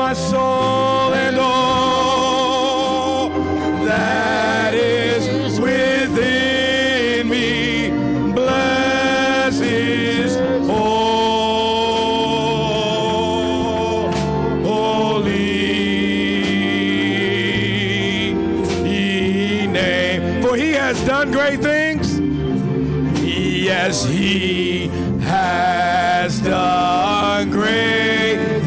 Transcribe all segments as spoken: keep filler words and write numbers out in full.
my soul and all that is within me, bless His holy name. For He has done great things. Yes, He has done great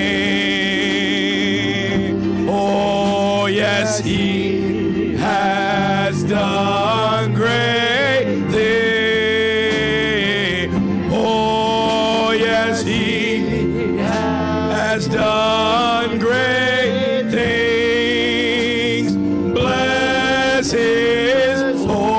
things. Oh, yes, He has done great things. Oh, yes, He has done great things. Bless His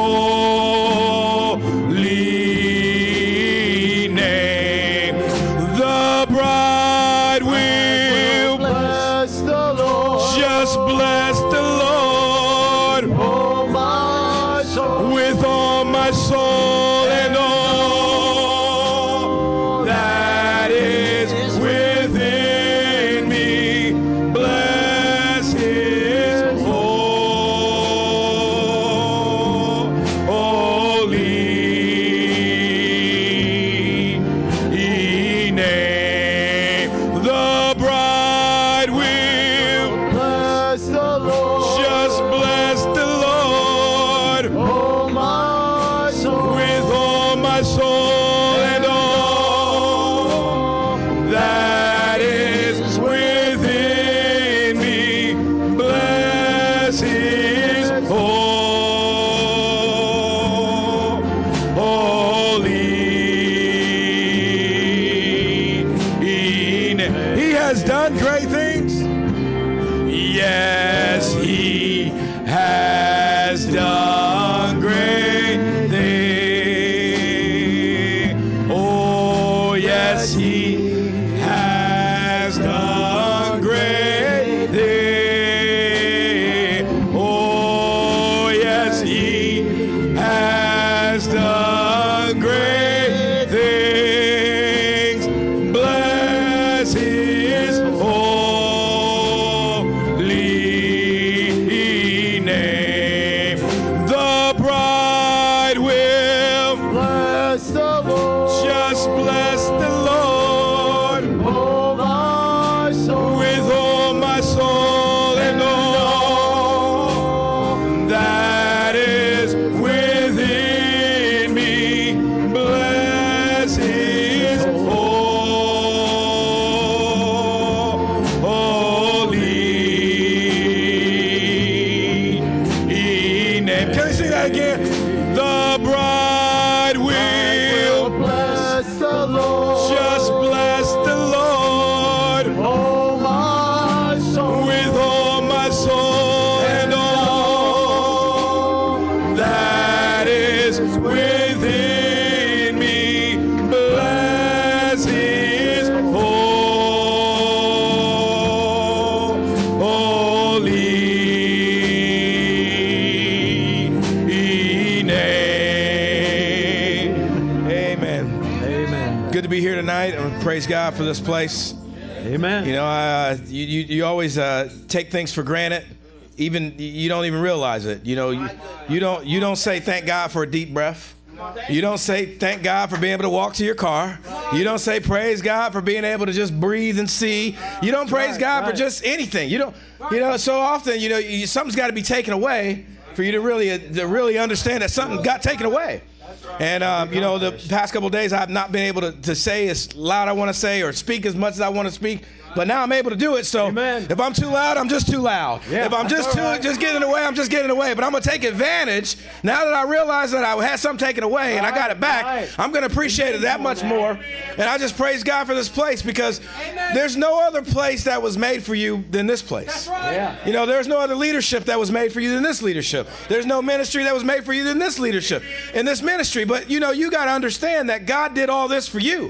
holy name. The bride will bless the Lord. just bless the Lord. Oh, my soul. With all my soul and all that is within me, bless His holy name. The bride will Bless the Lord. just bless the Lord. Oh, my soul. With all my soul and all that is within me, bless His holy name. He has done great things. Yes, He has done great things. Oh, yes, He has done great things. Oh, yes, He has done great things. Bless His holy name. The bride will Bless the Lord. just bless the Lord. Oh, my soul. With all my soul and all that is within me, bless His holy name. Can we sing that again? The bride will Bless the Lord. just bless the Lord. Oh, my soul. With all my soul and all that is within me, bless His holy name. Amen. Amen. Good to be here tonight. I praise God for this place. Amen. You know, uh, you, you you always uh, take things for granted. Even you don't even realize it. You know, you, you don't you don't say thank God for a deep breath. You don't say thank God for being able to walk to your car. You don't say praise God for being able to just breathe and see. You don't praise Right, God right. for just anything. You don't. You know, so often you know you, something's got to be taken away for you to really uh, to really understand that something got taken away. And, um, you know, the past couple of days I've not been able to, to say as loud I want to say or speak as much as I want to speak. But now I'm able to do it. So Amen. if I'm too loud, I'm just too loud. Yeah, if I'm just that's too all right. just getting away, I'm just getting away. But I'm going to take advantage. Now that I realize that I had something taken away and I got it back, Right. I'm going to appreciate it that much more. And I just praise God for this place because there's no other place that was made for you than this place. Yeah. You know, there's no other leadership that was made for you than this leadership. There's no ministry that was made for you than this leadership in this ministry. But, you know, you got to understand that God did all this for you.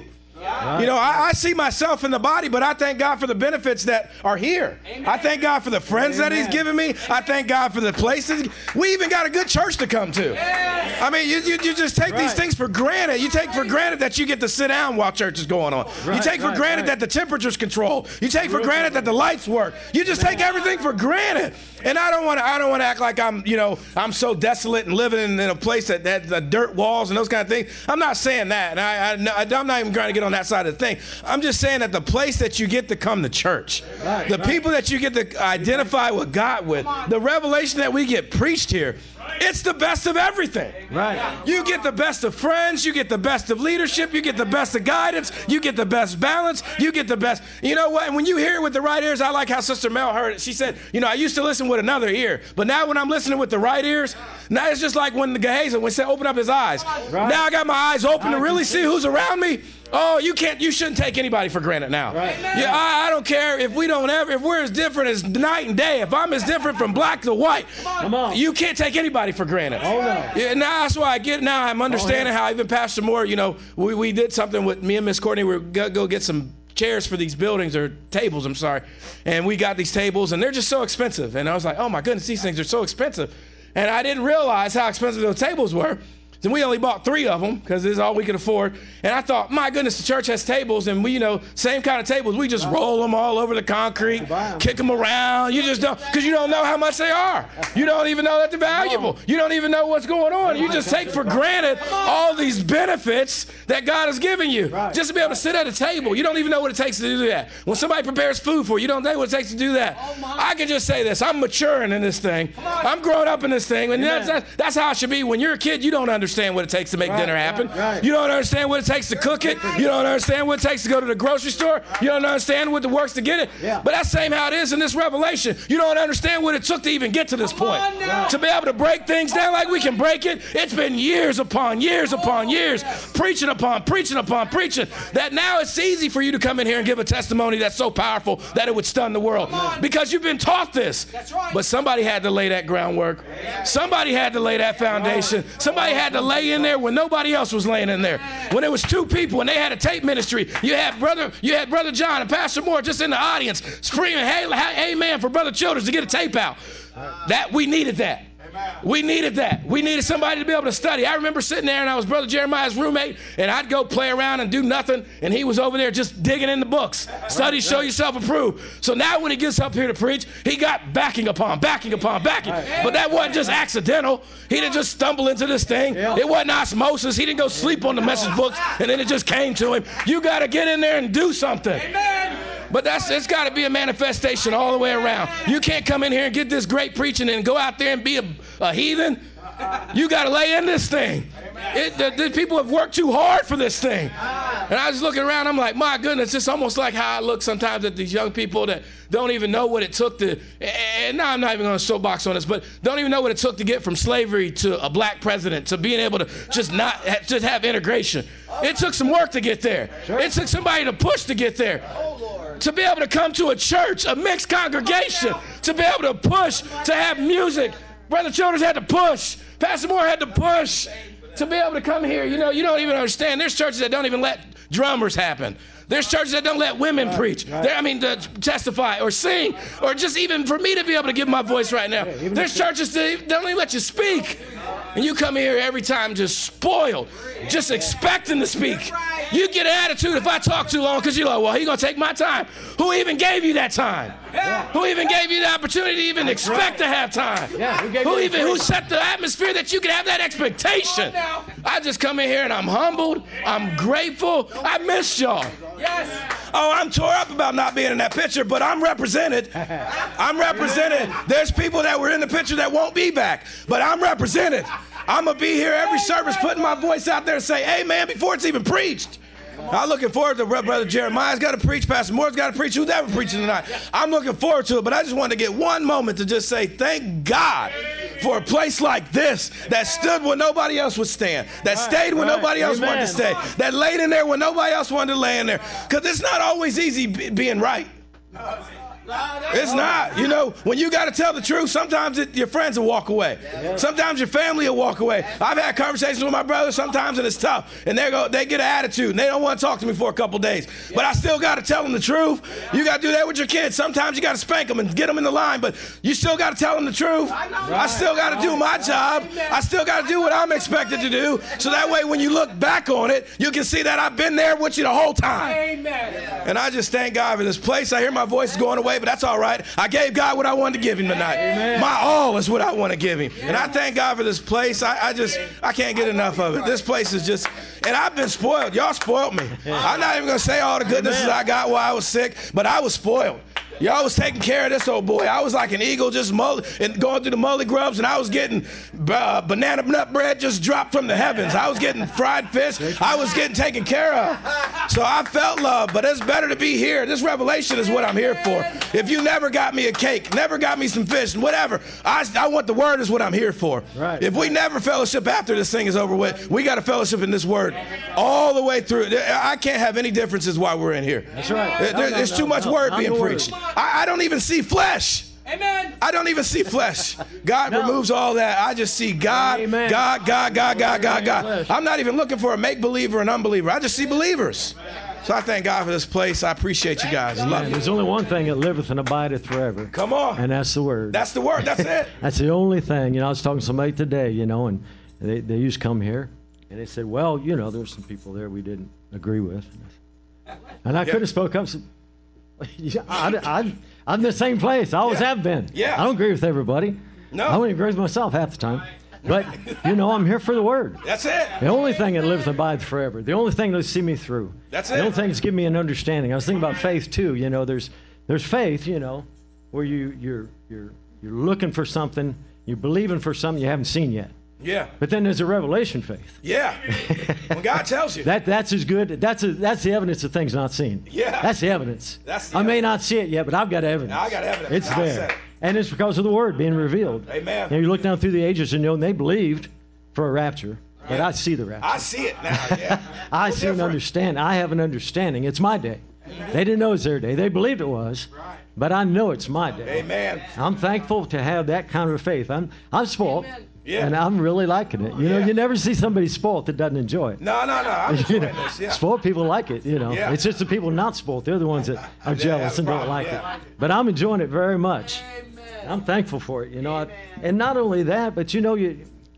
Right. You know, I, I see myself in the body, but I thank God for the benefits that are here. Amen. I thank God for the friends Amen. That he's given me. I thank God for the places. We even got a good church to come to. Yeah. I mean, you, you, you just take right. these things for granted. You take for granted that you get to sit down while church is going on. Right, you take for right, granted right. that the temperature's controlled. You take for granted that the lights work. You just take everything for granted. And I don't want to I don't want to act like I'm, you know, I'm so desolate and living in, in a place that has uh, dirt walls and those kind of things. I'm not saying that. And I, I, I'm not even trying to get on that side of the thing. I'm just saying that the place that you get to come to church, right, the right. people that you get to identify with God with, the revelation that we get preached here, it's the best of everything. Right. You get the best of friends. You get the best of leadership. You get the best of guidance. You get the best balance. You get the best. You know what? And when you hear it with the right ears, I like how Sister Mel heard it. She said, you know, I used to listen with another ear, but now when I'm listening with the right ears, now it's just like when the Gehazi, when said, open up his eyes. Right. Now I got my eyes open to really see who's around me. Oh, you can't, you shouldn't take anybody for granted now. Right. Yeah, I, I don't care if we don't ever, if we're as different as night and day, if I'm as different from black to white, Come on. You can't take anybody for granted. Oh, no. Yeah, now that's why I get it now. I'm understanding oh, yeah. how even Pastor Moore, you know, we, we did something with me and Miss Courtney. We were going to go get some chairs for these buildings, or tables, I'm sorry. And we got these tables, and they're just so expensive. And I was like, oh my goodness, these things are so expensive. And I didn't realize how expensive those tables were. And we only bought three of them because this is all we could afford. And I thought, my goodness, the church has tables, and we, you know, same kind of tables. We just roll them all over the concrete, kick them around. You just don't, because you don't know how much they are. You don't even know that they're valuable. You don't even know what's going on. You just take for granted all these benefits that God has given you. Just to be able to sit at a table, you don't even know what it takes to do that. When somebody prepares food for you, you don't know what it takes to do that. I can just say this. I'm maturing in this thing. I'm growing up in this thing. And that's, that's, that's how it should be. When you're a kid, you don't understand what it takes to make right, dinner happen. Right, right. You don't understand what it takes to cook it. You don't understand what it takes to go to the grocery store. You don't understand what it works to get it. Yeah. But that's same how it is in this revelation. You don't understand what it took to even get to this point. Right. To be able to break things down like we can break it, it's been years upon years upon years, preaching upon, preaching upon, preaching, that now it's easy for you to come in here and give a testimony that's so powerful that it would stun the world. Because you've been taught this. That's right. But somebody had to lay that groundwork. Somebody had to lay that foundation. Somebody had to lay in there when nobody else was laying in there. When it was two people and they had a tape ministry, you had brother, you had Brother John and Pastor Moore just in the audience screaming, hey, hey, amen, for Brother Childers to get a tape out. That we needed that. We needed that. We needed somebody to be able to study. I remember sitting there, and I was Brother Jeremiah's roommate, and I'd go play around and do nothing, and he was over there just digging in the books. Study, show yourself approved. So now when he gets up here to preach, he got backing upon, backing upon, backing. But that wasn't just accidental. He didn't just stumble into this thing. It wasn't osmosis. He didn't go sleep on the message books, and then it just came to him. You got to get in there and do something. Amen. But that's it's got to be a manifestation all the way around. You can't come in here and get this great preaching and go out there and be a, a heathen. You got to lay in this thing. It, the, the people have worked too hard for this thing. And I was looking around, I'm like, my goodness, it's almost like how I look sometimes at these young people that don't even know what it took to, and now I'm not even going to soapbox on this, but don't even know what it took to get from slavery to a black president, to being able to just not, just have integration. It took some work to get there. It took somebody to push to get there. To be able to come to a church, a mixed congregation, to be able to push, to have music. Brother Childers had to push. Pastor Moore had to push to be able to come here. You know, you don't even understand. There's churches that don't even let drummers happen. There's churches that don't let women right, preach. Right. I mean, to testify or sing, or just even for me to be able to give my voice right now. Yeah, There's churches that don't even let you speak. And you come here every time just spoiled, just expecting to speak. You get an attitude if I talk too long because you're like, well, he's going to take my time. Who even gave you that time? Yeah. Who even gave you the opportunity to even That's expect right. to have time? Yeah, who who even who set the atmosphere that you can have that expectation? I just come in here and I'm humbled. I'm grateful. I miss y'all. Yes. Oh, I'm tore up about not being in that picture, but I'm represented. I'm represented. There's people that were in the picture that won't be back, but I'm represented. I'm going to be here every service putting my voice out there and say, amen, before it's even preached. I'm looking forward to Brother Jeremiah's got to preach. Pastor Moore's got to preach. Who's ever preaching tonight? I'm looking forward to it, but I just wanted to get one moment to just say thank God for a place like this that stood when nobody else would stand, that stayed when nobody else wanted to stay, that laid in there when nobody else wanted to lay in there. Because it's not always easy being right. It's not. You know, when you got to tell the truth, sometimes it, your friends will walk away. Sometimes your family will walk away. I've had conversations with my brothers sometimes, and it's tough. And they go, they get an attitude, and they don't want to talk to me for a couple days. But I still got to tell them the truth. You got to do that with your kids. Sometimes you got to spank them and get them in the line, but you still got to tell them the truth. I still got to do my job. I still got to do what I'm expected to do. So that way, when you look back on it, you can see that I've been there with you the whole time. And I just thank God for this place. I hear my voice is going away, but that's all right. I gave God what I wanted to give him tonight. Amen. My all is what I want to give him. And I thank God for this place. I, I just, I can't get enough of it. This place is just, and I've been spoiled. Y'all spoiled me. I'm not even going to say all the goodnesses I got while I was sick, but I was spoiled. Y'all was taking care of this old boy. I was like an eagle just mull- and going through the mully grubs, and I was getting uh, banana nut bread just dropped from the heavens. I was getting fried fish. I was getting taken care of. So I felt love, but it's better to be here. This revelation is what I'm here for. If you never got me a cake, never got me some fish, whatever, I, I want the word is what I'm here for. Right. If we never fellowship after this thing is over with, we got to fellowship in this word all the way through. I can't have any differences while we're in here. That's right. There, No, no, there's no, too much no, word not being the word. preached. I, I don't even see flesh. Amen. I don't even see flesh. God No. removes all that. I just see God, Amen. God, God, God, God, God, God. Flesh. I'm not even looking for a make-believer or an unbeliever. I just see believers. So I thank God for this place. I appreciate you guys. I love And you. there's only one thing that liveth and abideth forever. Come on. And that's the word. That's the word. That's it. That's the only thing. You know, I was talking to somebody today, you know, and they, they used to come here, and they said, well, you know, there's some people there we didn't agree with. And I Yeah. could have spoke up. Said, yeah, I, I, I'm in the same place. I always Yeah. have been. Yeah. I don't agree with everybody. No. I don't even agree with myself half the time. But, you know, I'm here for the word. That's it. The only thing that lives and abides forever. The only thing that'll see me through. That's The it. only thing that's give me an understanding. I was thinking about faith too. You know, there's there's faith. You know, where you you're you're you're looking for something, you're believing for something you haven't seen yet. Yeah. But then there's a revelation faith. Yeah. When God tells you. That that's as good. That's a, that's the evidence of things not seen. Yeah. That's the evidence. That's the I may evidence. not see it yet, but I've got evidence. I got evidence. It's I there, said it. and it's because of the word being revealed. Amen. You know, you look down through the ages, and you know, and they believed for a rapture, but I see the rapture. I see it now. Yeah. I No see and different. understand. I have an understanding. It's my day. They didn't know it was their day. They believed it was, but I know it's my day. Amen. I'm thankful to have that kind of faith. I'm I'm spoiled, Yeah. and I'm really liking it. You know, Yeah. you never see somebody spoiled that doesn't enjoy it. No, no, no. I'm You enjoying know, this. Yeah. spoiled people like it. You know, Yeah. it's just the people not spoiled. They're the ones that are They jealous have a and don't problem, like yeah. it. But I'm enjoying it very much. I'm thankful for it. You know, I, and not only that, but you know, you.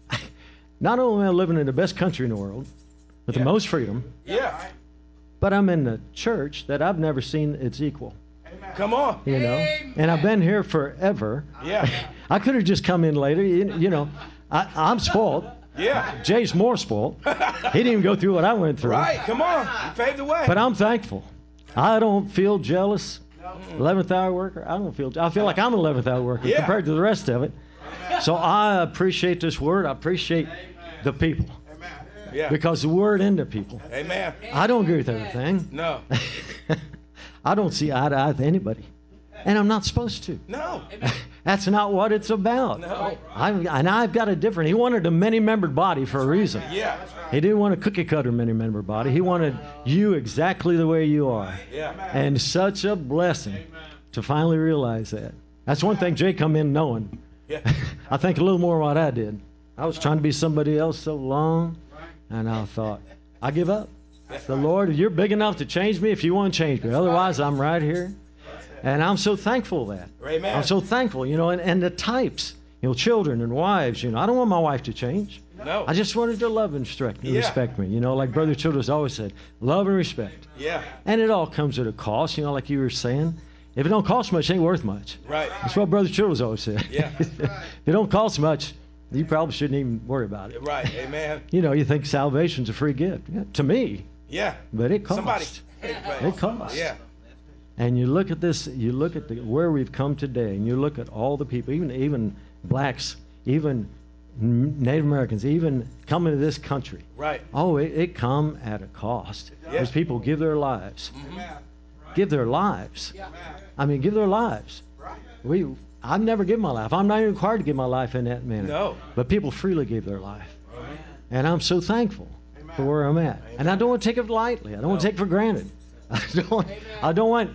Not only am I living in the best country in the world, with Yeah. the most freedom, Yeah. but I'm in the church that I've never seen its equal. Come on. You know, and I've been here forever. Yeah. I could have just come in later. You, you know, I, I'm spoiled. Yeah. Jay's more spoiled. He didn't even go through what I went through. Right. Come on. You paved the way. But I'm thankful. I don't feel jealous. eleventh hour worker. I don't feel. I feel like I'm an eleventh hour worker Yeah. compared to the rest of it. So I appreciate this word. I appreciate the people Yeah. because the word in the people. Amen. I don't agree with everything. No. I don't see eye to eye with anybody, and I'm not supposed to. No. That's not what it's about. No. I, and I've got a different. He wanted a many-membered body for a reason. Yeah. He didn't want a cookie-cutter many-membered body. He wanted you exactly the way you are. Yeah. And such a blessing to finally realize that. That's one thing Jay come in knowing. Yeah. I think a little more what I did. I was trying to be somebody else so long, and I thought, I give up. The Lord, you're big enough to change me if you want to change me. Otherwise, I'm right here. And I'm so thankful for that. Amen. I'm so thankful, you know, and, and the types, you know, children and wives, you know. I don't want my wife to change. No. I just wanted to love and respect, Yeah. respect me. You know, like Brother Childress always said, love and respect. Yeah. And it all comes at a cost, you know, like you were saying. If it don't cost much, it ain't worth much. Right. That's what Brother Childress always said. Yeah. If it don't cost much, you probably shouldn't even worry about it. Right. Amen. You know, you think salvation's a free gift. Yeah, to me, Yeah. but it costs. Somebody. It costs. Yeah. And you look at this, you look at the, where we've come today, and you look at all the people, even even blacks, even Native Americans, even coming to this country. Right. Oh, it, it come at a cost. Yeah. There's people give their lives, give their lives. I mean, give their lives. We, I've never given my life. I'm not even required to give my life in that manner. No. But people freely give their life, and I'm so thankful for where I'm at. And I don't want to take it lightly. I don't want to take it for granted. I don't. I don't want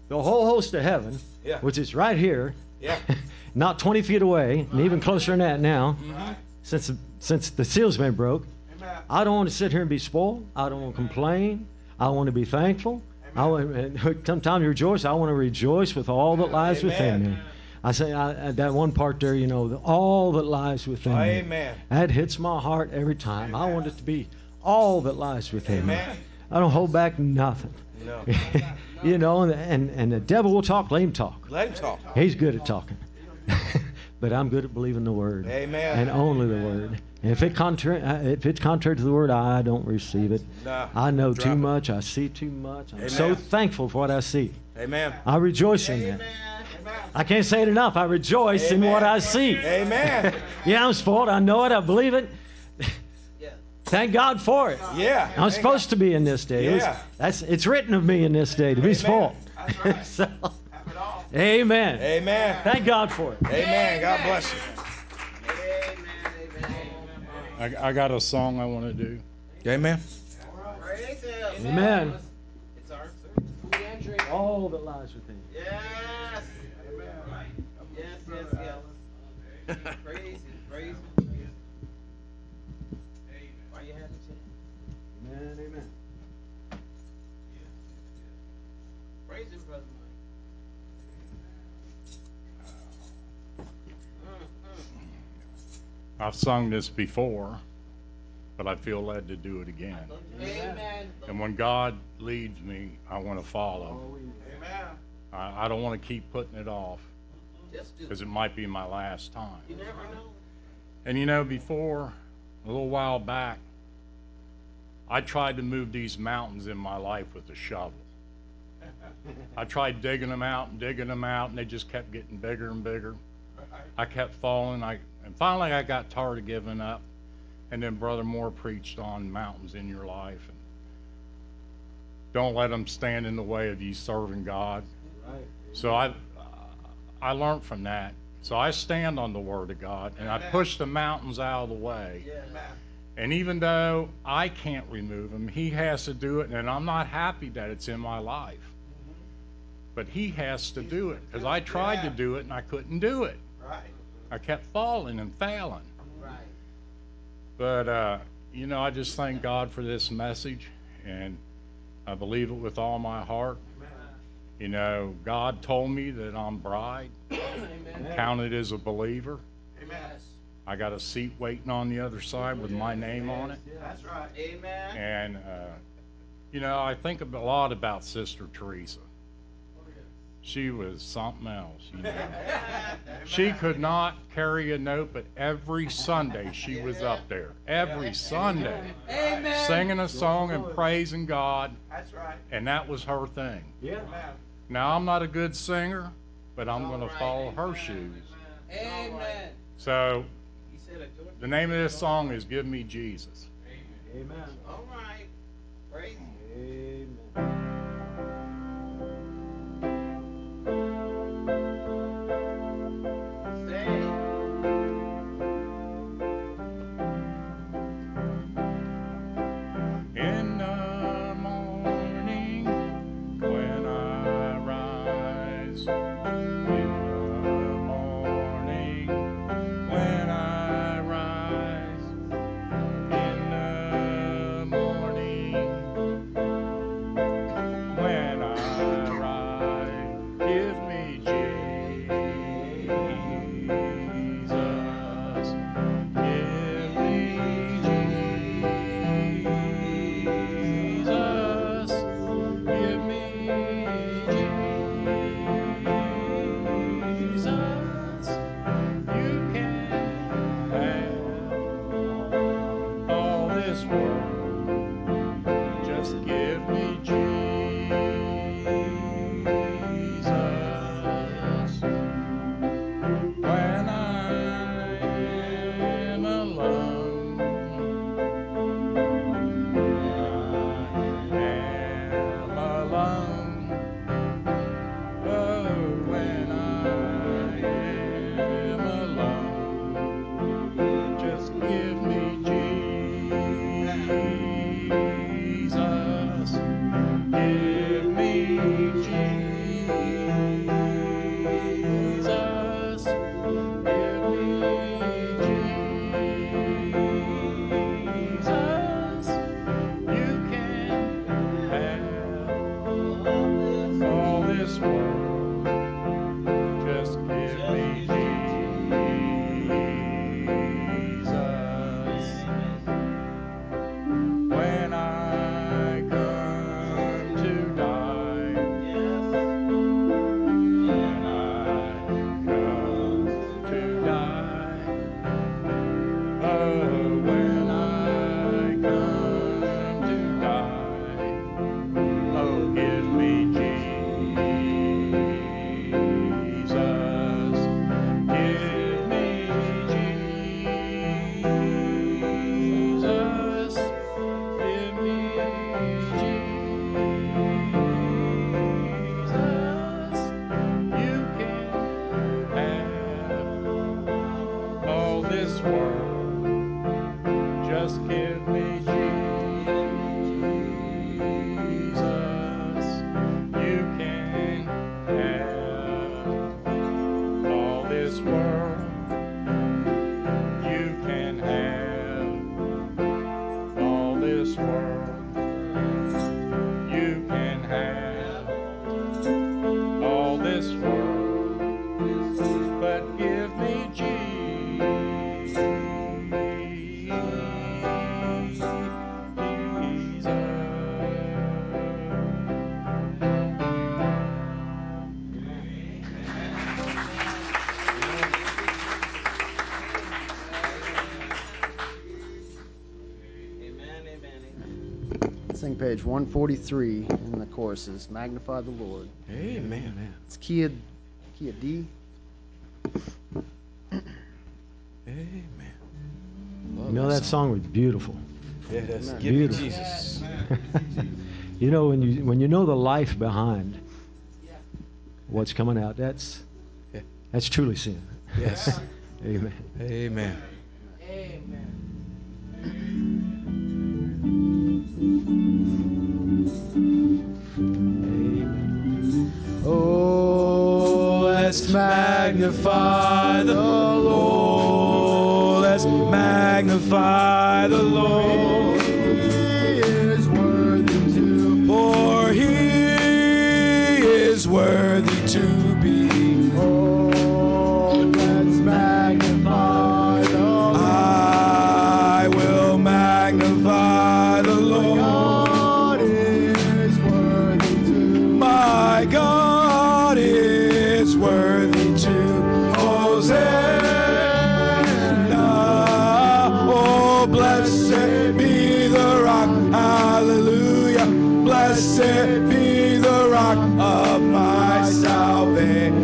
the whole host of heaven, Yeah. which is right here, Yeah. not twenty feet away, and even closer than that now, Mm-hmm. since since the seal's been broke. Amen. I don't want to sit here and be spoiled. I don't want to complain. I want to be thankful. I want, and sometimes rejoice. I want to rejoice with all that lies Amen. within me. I say I, that one part there, you know, the, all that lies within me. Amen. That hits my heart every time. I want it to be all that lies within Amen. me. I don't hold back nothing. No. You know, and, and and the devil will talk. Let him talk. Let him talk. He's good at talking. But I'm good at believing the word. Amen. And only the word. And if it contrary, if it's contrary to the word, I don't receive it. Nah, I know drop too it. much. I see too much. I'm Amen. so thankful for what I see. Amen. I rejoice in that. I can't say it enough. I rejoice in what I see. Amen. Yeah, I'm spoiled. I know it. I believe it. Thank God for it. Yeah. I'm supposed to be in this day. It was- Yeah. that's it's written of me in this day to be Amen. spoiled. So, amen. Amen. Thank God for it. Amen. God bless you. I, I got a song I want to do. Amen. Amen. It's our entry. All that lies within you. Yes. Yes, yes, yes. Praise Him, praise Him. Why you had to Amen. Amen. praise Him, Brother Mike. I've sung this before, but I feel led to do it again. Amen. And when God leads me, I want to follow. Amen. I, I don't want to keep putting it off Just do because it. it might be my last time. You never know. And you know, before, a little while back, I tried to move these mountains in my life with a shovel. I tried digging them out and digging them out, and they just kept getting bigger and bigger. I kept falling. I, and finally, I got tired of giving up. And then Brother Moore preached on mountains in your life. And don't let them stand in the way of you serving God. Right. So I, I learned from that. So I stand on the Word of God, and I push the mountains out of the way. Yeah. And even though I can't remove them, He has to do it, and I'm not happy that it's in my life. But He has to do it, because I tried to do it, and I couldn't do it. Right. I kept falling and failing. Right. But, uh, you know, I just thank God for this message, and I believe it with all my heart. You know, God told me that I'm bride, Amen. counted as a believer. Amen. I got a seat waiting on the other side with my name on it. That's right. Amen. And, uh, you know, I think a lot about Sister Teresa. She was something else. You know. She could not carry a note, but every Sunday she was up there. Every Sunday. Amen. Singing a song and praising God. That's right. And that was her thing. Yeah. Now, I'm not a good singer, but I'm going to follow her shoes. Amen. So, He said a good. the name of this song is Give Me Jesus. Amen. All right. Praise Him. Amen. Say. In the morning when I rise, in the morning when I rise, in the morning when I rise, give me Jesus, give me Jesus, give me Jesus. You can have all this world, just give me Jesus. When I am alone, I am alone. Oh, when I am alone, just give me Jesus. Sing page one forty-three in the choruses. Magnify the Lord. Amen. It's key of, key of D. Amen. You know that song was beautiful. Yeah, that's Amen. give me Beautiful. Jesus. You know when you when you know the life behind what's coming out, that's Yeah. that's truly sin. Yes. Amen. Amen. Amen. Oh, let's magnify the Lord. Let's magnify the Lord. He is worthy to. For he is worthy to be. Oh, let's magnify the Lord. I will magnify the Lord. God is worthy to. My God is worthy to. Hosanna. Oh, blessed be the rock. Hallelujah. Blessed be the rock of my salvation.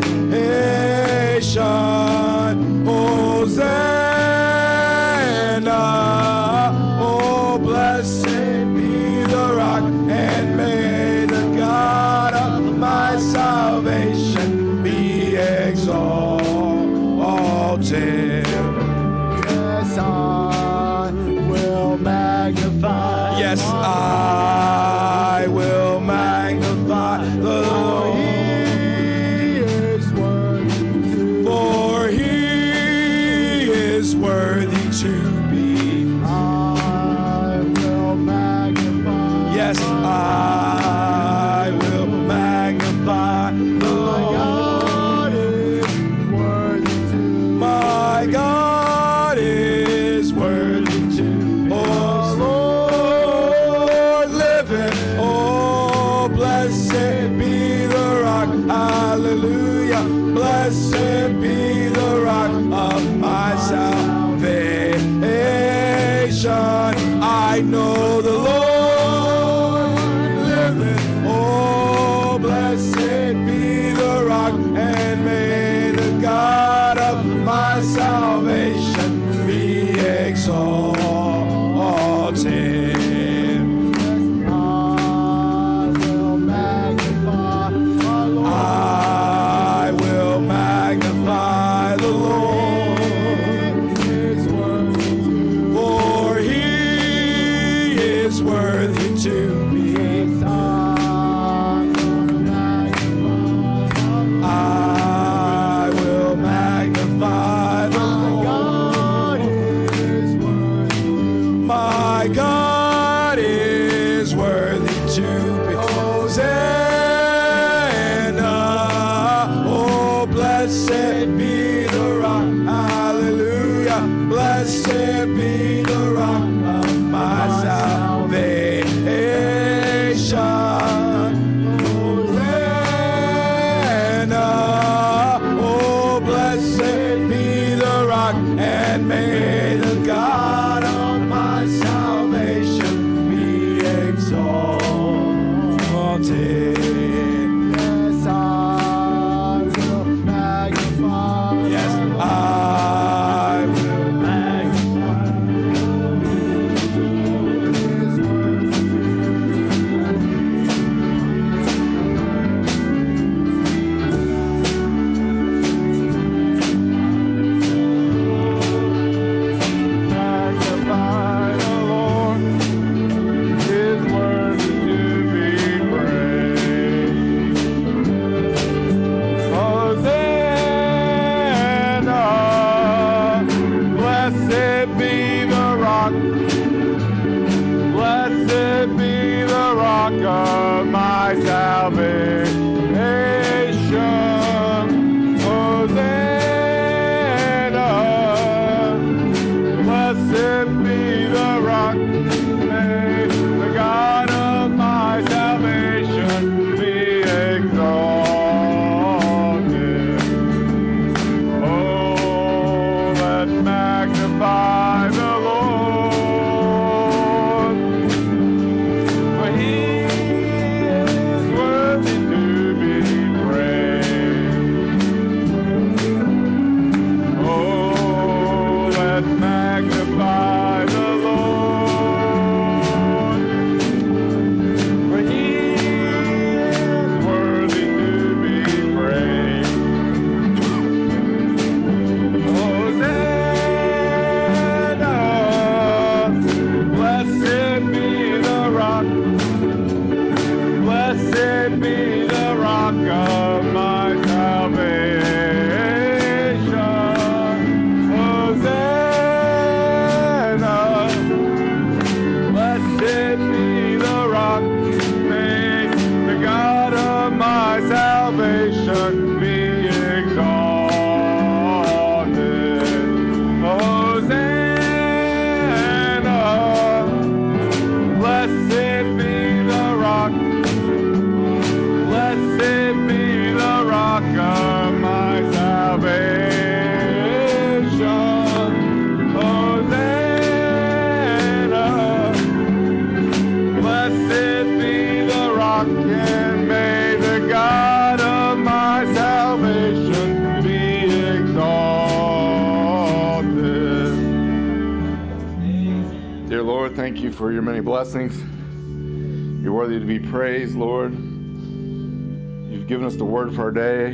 Hosanna. Oh, blessed be the rock, and may the God of my salvation be exalted. Yes, I will magnify. Yes, I will magnify the Lord. He is worthy to. For he is worthy to be. I will magnify. Yes, I will magnify the God Lord. is worthy to. My God is worthy to. Oh, Lord, living. Oh, blessed be the rock. Hallelujah. Blessed be the rock of my salvation. I know the Lord living. Oh, blessed be the rock, and may the God of my salvation be exalted. I will magnify my Lord. I will magnify the Lord. He is worthy to. For he is worthy to be. Yes, I will magnify. I will magnify the My Lord. God is worthy to. My God is worthy to be. Hosanna. Oh, blessed be the rock. Hallelujah. Blessed be the rock of my salvation. Blessed be the rock of my salvation. Hosanna. Blessed be the rock. May the God of my salvation be exalted. Hosanna. Blessed be the rock. Blessed be the rock of my salvation. Hosanna. Blessed be the rock, and may the God of my salvation be exalted. Dear Lord, thank you for your many blessings. You're worthy to be praised, Lord. You've given us the word for our day.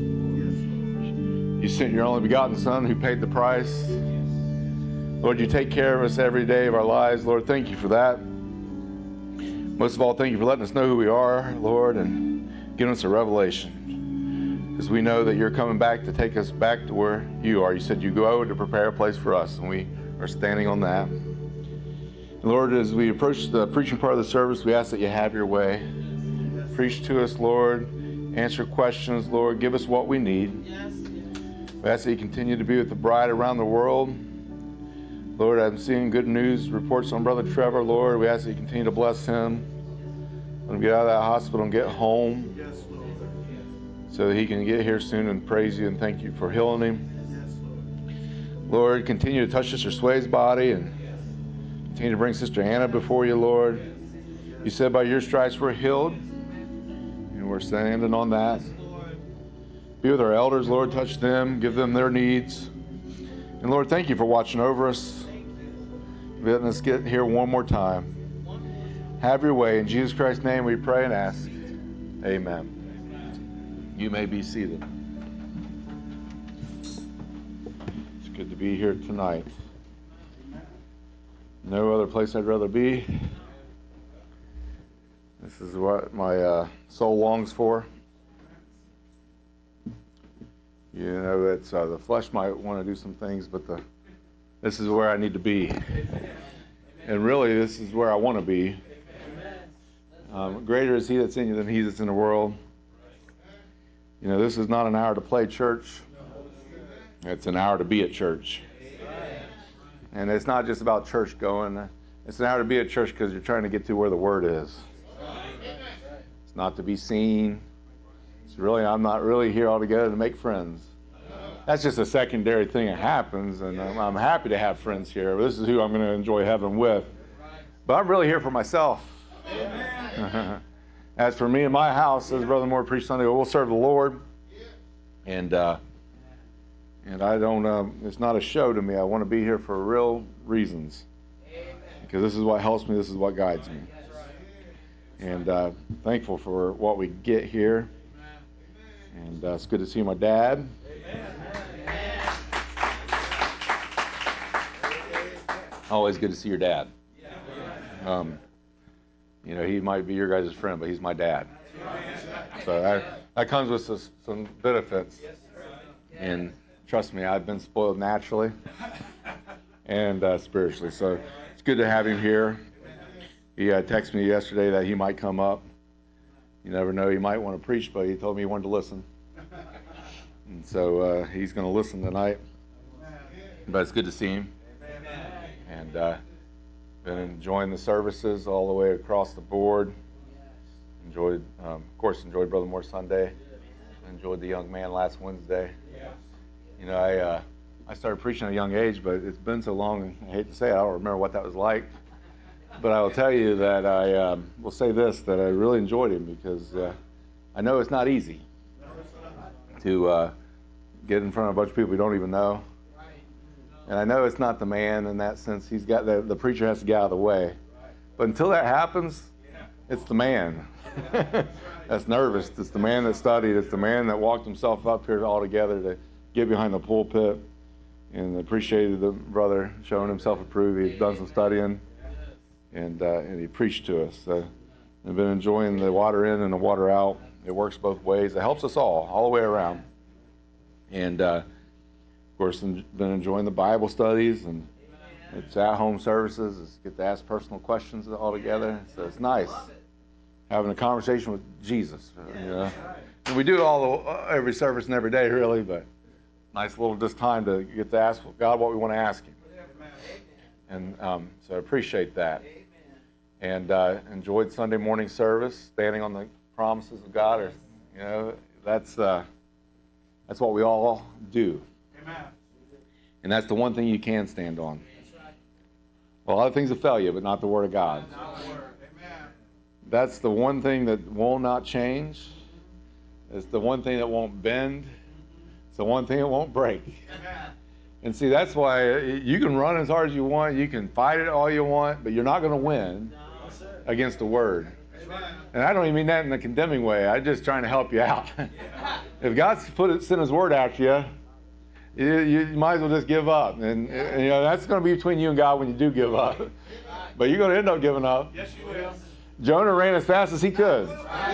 You sent your only begotten Son who paid the price. Lord, you take care of us every day of our lives. Lord, thank you for that. Most of all, thank you for letting us know who we are, Lord, and giving us a revelation. Because we know that you're coming back to take us back to where you are. You said you go to prepare a place for us, and we are standing on that. Lord, as we approach the preaching part of the service, we ask that you have your way. Preach to us, Lord. Answer questions, Lord. Give us what we need. We ask that you continue to be with the bride around the world. Lord, I'm seeing good news reports on Brother Trevor, Lord. We ask that you continue to bless him. Let him get out of that hospital and get home so that he can get here soon and praise you and thank you for healing him. Lord, continue to touch Sister Sway's body and continue to bring Sister Anna before you, Lord. You said by your stripes we're healed, and we're standing on that. Be with our elders, Lord. Touch them. Give them their needs. And Lord, thank you for watching over us. Letting us get here one more time. Have your way. In Jesus Christ's name we pray and ask. Amen. You may be seated. It's good to be here tonight. No other place I'd rather be. This is what my uh, soul longs for. You know, it's uh, the flesh might want to do some things, but the this is where I need to be. And really, this is where I want to be. Um, greater is he that's in you than he that's in the world. You know, this is not an hour to play church. It's an hour to be at church. And it's not just about church going. It's an hour to be at church because you're trying to get to where the Word is. It's not to be seen. It's really, I'm not really here altogether to make friends. That's just a secondary thing that happens, and I'm, I'm happy to have friends here. This is who I'm going to enjoy heaven with. But I'm really here for myself. As for me and my house, as Brother Moore preached Sunday, we'll serve the Lord. And uh, and I don't, uh, it's not a show to me. I want to be here for real reasons. Because this is what helps me, this is what guides me. And uh, thankful for what we get here. And uh, it's good to see my dad. Always good to see your dad. Um, you know, he might be your guys' friend, but he's my dad. So that, that comes with some, some benefits. And trust me, I've been spoiled naturally and uh, spiritually. So it's good to have him here. He uh, texted me yesterday that he might come up. You never know, he might want to preach, but he told me he wanted to listen. And so uh, he's going to listen tonight. But it's good to see him. And uh, been enjoying the services all the way across the board. Enjoyed, um, of course, enjoyed Brother Moore Sunday. Enjoyed the young man last Wednesday. You know, I uh, I started preaching at a young age, but it's been so long, I hate to say it, I don't remember what that was like. But I will tell you that I um, will say this, that I really enjoyed him because uh, I know it's not easy to uh, get in front of a bunch of people you don't even know. And I know it's not the man in that sense. He's got the, the preacher has to get out of the way. But until that happens, it's the man that's nervous. It's the man that studied. It's the man that walked himself up here all together to get behind the pulpit. And appreciated the brother showing himself approved. He'd done some studying, and uh, and he preached to us. So I've been enjoying the water in and the water out. It works both ways. It helps us all, all the way around. And, uh, of course, been enjoying the Bible studies, and it's at-home services. It's get to ask personal questions all together. So it's nice having a conversation with Jesus. You know? And we do it all the, every service and every day, really, but nice little just time to get to ask God what we want to ask Him. And um, so I appreciate that. And uh, enjoyed Sunday morning service, standing on the promises of God. Or, you know, that's uh, that's what we all do. Amen. And that's the one thing you can stand on. Well, other things will fail you, but not the Word of God. That's the one thing that will not change. It's the one thing that won't bend. It's the one thing that won't break. And see, that's why you can run as hard as you want. You can fight it all you want, but you're not going to win against the Word. And I don't even mean that in a condemning way. I'm just trying to help you out. If God's put it, sent His Word out to you, you, you might as well just give up. And, and you know that's going to be between you and God when you do give up. But you're going to end up giving up. Yes, you will. Jonah ran as fast as he could.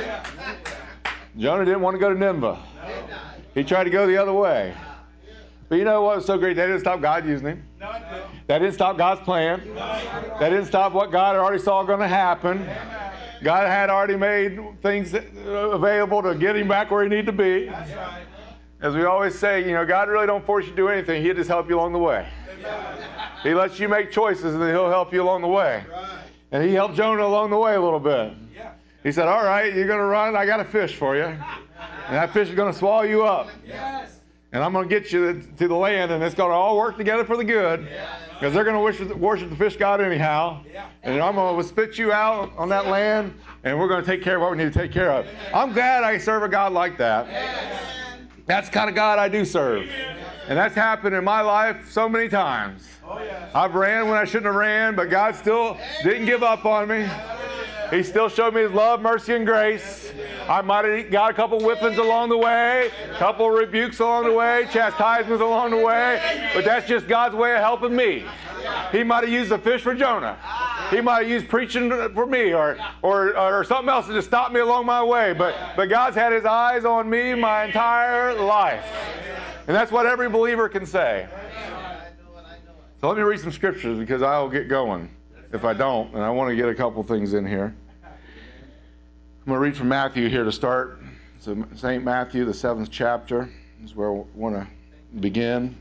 Jonah didn't want to go to Nineveh. He tried to go the other way. But you know what was so great? That didn't stop God using him. That didn't stop God's plan. That didn't stop what God already saw going to happen. God had already made things available to get him back where he needed to be. As we always say, you know, God really don't force you to do anything. He'll just help you along the way. He lets you make choices, and then he'll help you along the way. And he helped Jonah along the way a little bit. He said, all right, you're going to run. I got a fish for you. And that fish is going to swallow you up. And I'm going to get you to the land, and it's going to all work together for the good. Because they're going to worship, worship the fish god anyhow. And I'm going to spit you out on that land, and we're going to take care of what we need to take care of. I'm glad I serve a God like that. That's the kind of God I do serve. And that's happened in my life so many times. I've ran when I shouldn't have ran, but God still didn't give up on me. He still showed me His love, mercy, and grace. I might have got a couple whippings along the way, a couple rebukes along the way, chastisements along the way, but that's just God's way of helping me. He might have used a fish for Jonah. He might have used preaching for me or, or, or something else to just stop me along my way, but, but God's had His eyes on me my entire life. And that's what every believer can say. So let me read some scriptures because I'll get going if I don't, and I want to get a couple things in here. I'm going to read from Matthew here to start. So Saint Matthew, the seventh chapter, is where I want to begin.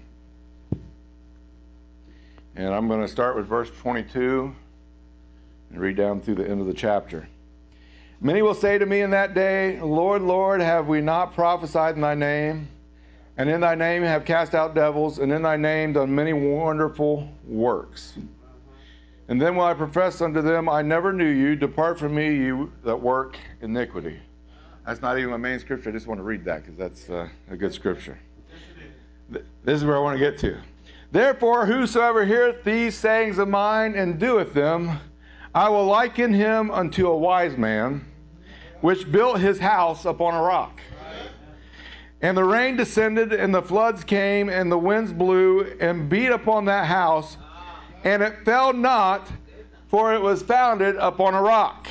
And I'm going to start with verse twenty-two and read down through the end of the chapter. Many will say to me in that day, Lord, Lord, have we not prophesied in thy name? And in thy name have cast out devils, and in thy name done many wonderful works. And then will I profess unto them, I never knew you. Depart from me, you that work iniquity. That's not even my main scripture. I just want to read that because that's uh, a good scripture. This is where I want to get to. Therefore, whosoever heareth these sayings of mine and doeth them, I will liken him unto a wise man, which built his house upon a rock. And the rain descended, and the floods came, and the winds blew, and beat upon that house, and it fell not, for it was founded upon a rock.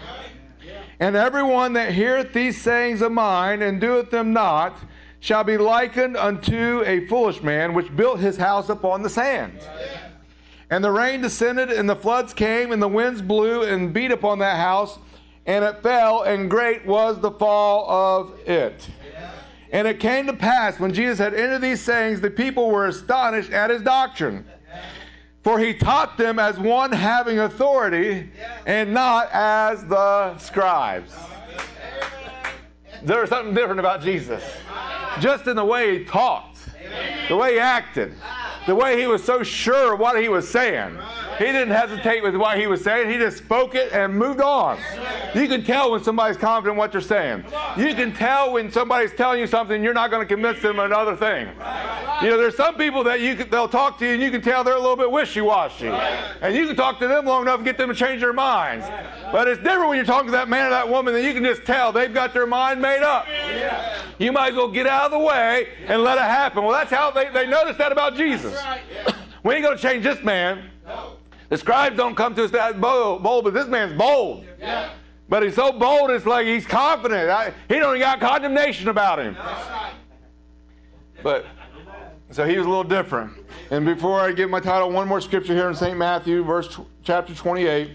And everyone that heareth these sayings of mine, and doeth them not, shall be likened unto a foolish man, which built his house upon the sand. And the rain descended, and the floods came, and the winds blew, and beat upon that house, and it fell, and great was the fall of it. And it came to pass, when Jesus had ended these sayings, the people were astonished at his doctrine. For he taught them as one having authority, and not as the scribes. There was something different about Jesus. Just in the way he taught, the way he acted, the way he was so sure of what he was saying. He didn't hesitate with what he was saying. He just spoke it and moved on. You can tell when somebody's confident in what they're saying. You can tell when somebody's telling you something, you're not going to convince them of another thing. You know, there's some people that you can, they'll talk to you and you can tell they're a little bit wishy-washy. And you can talk to them long enough and get them to change their minds. But it's different when you're talking to that man or that woman that you can just tell they've got their mind made up. You might as well get out of the way and let it happen. Well, that's how they, they noticed that about Jesus. We ain't going to change this man. The scribes don't come to us that bold, but this man's bold. But he's so bold, it's like he's confident. I, he don't even got condemnation about him. But, so he was a little different. And before I give my title, one more scripture here in Saint Matthew, verse chapter twenty-eight.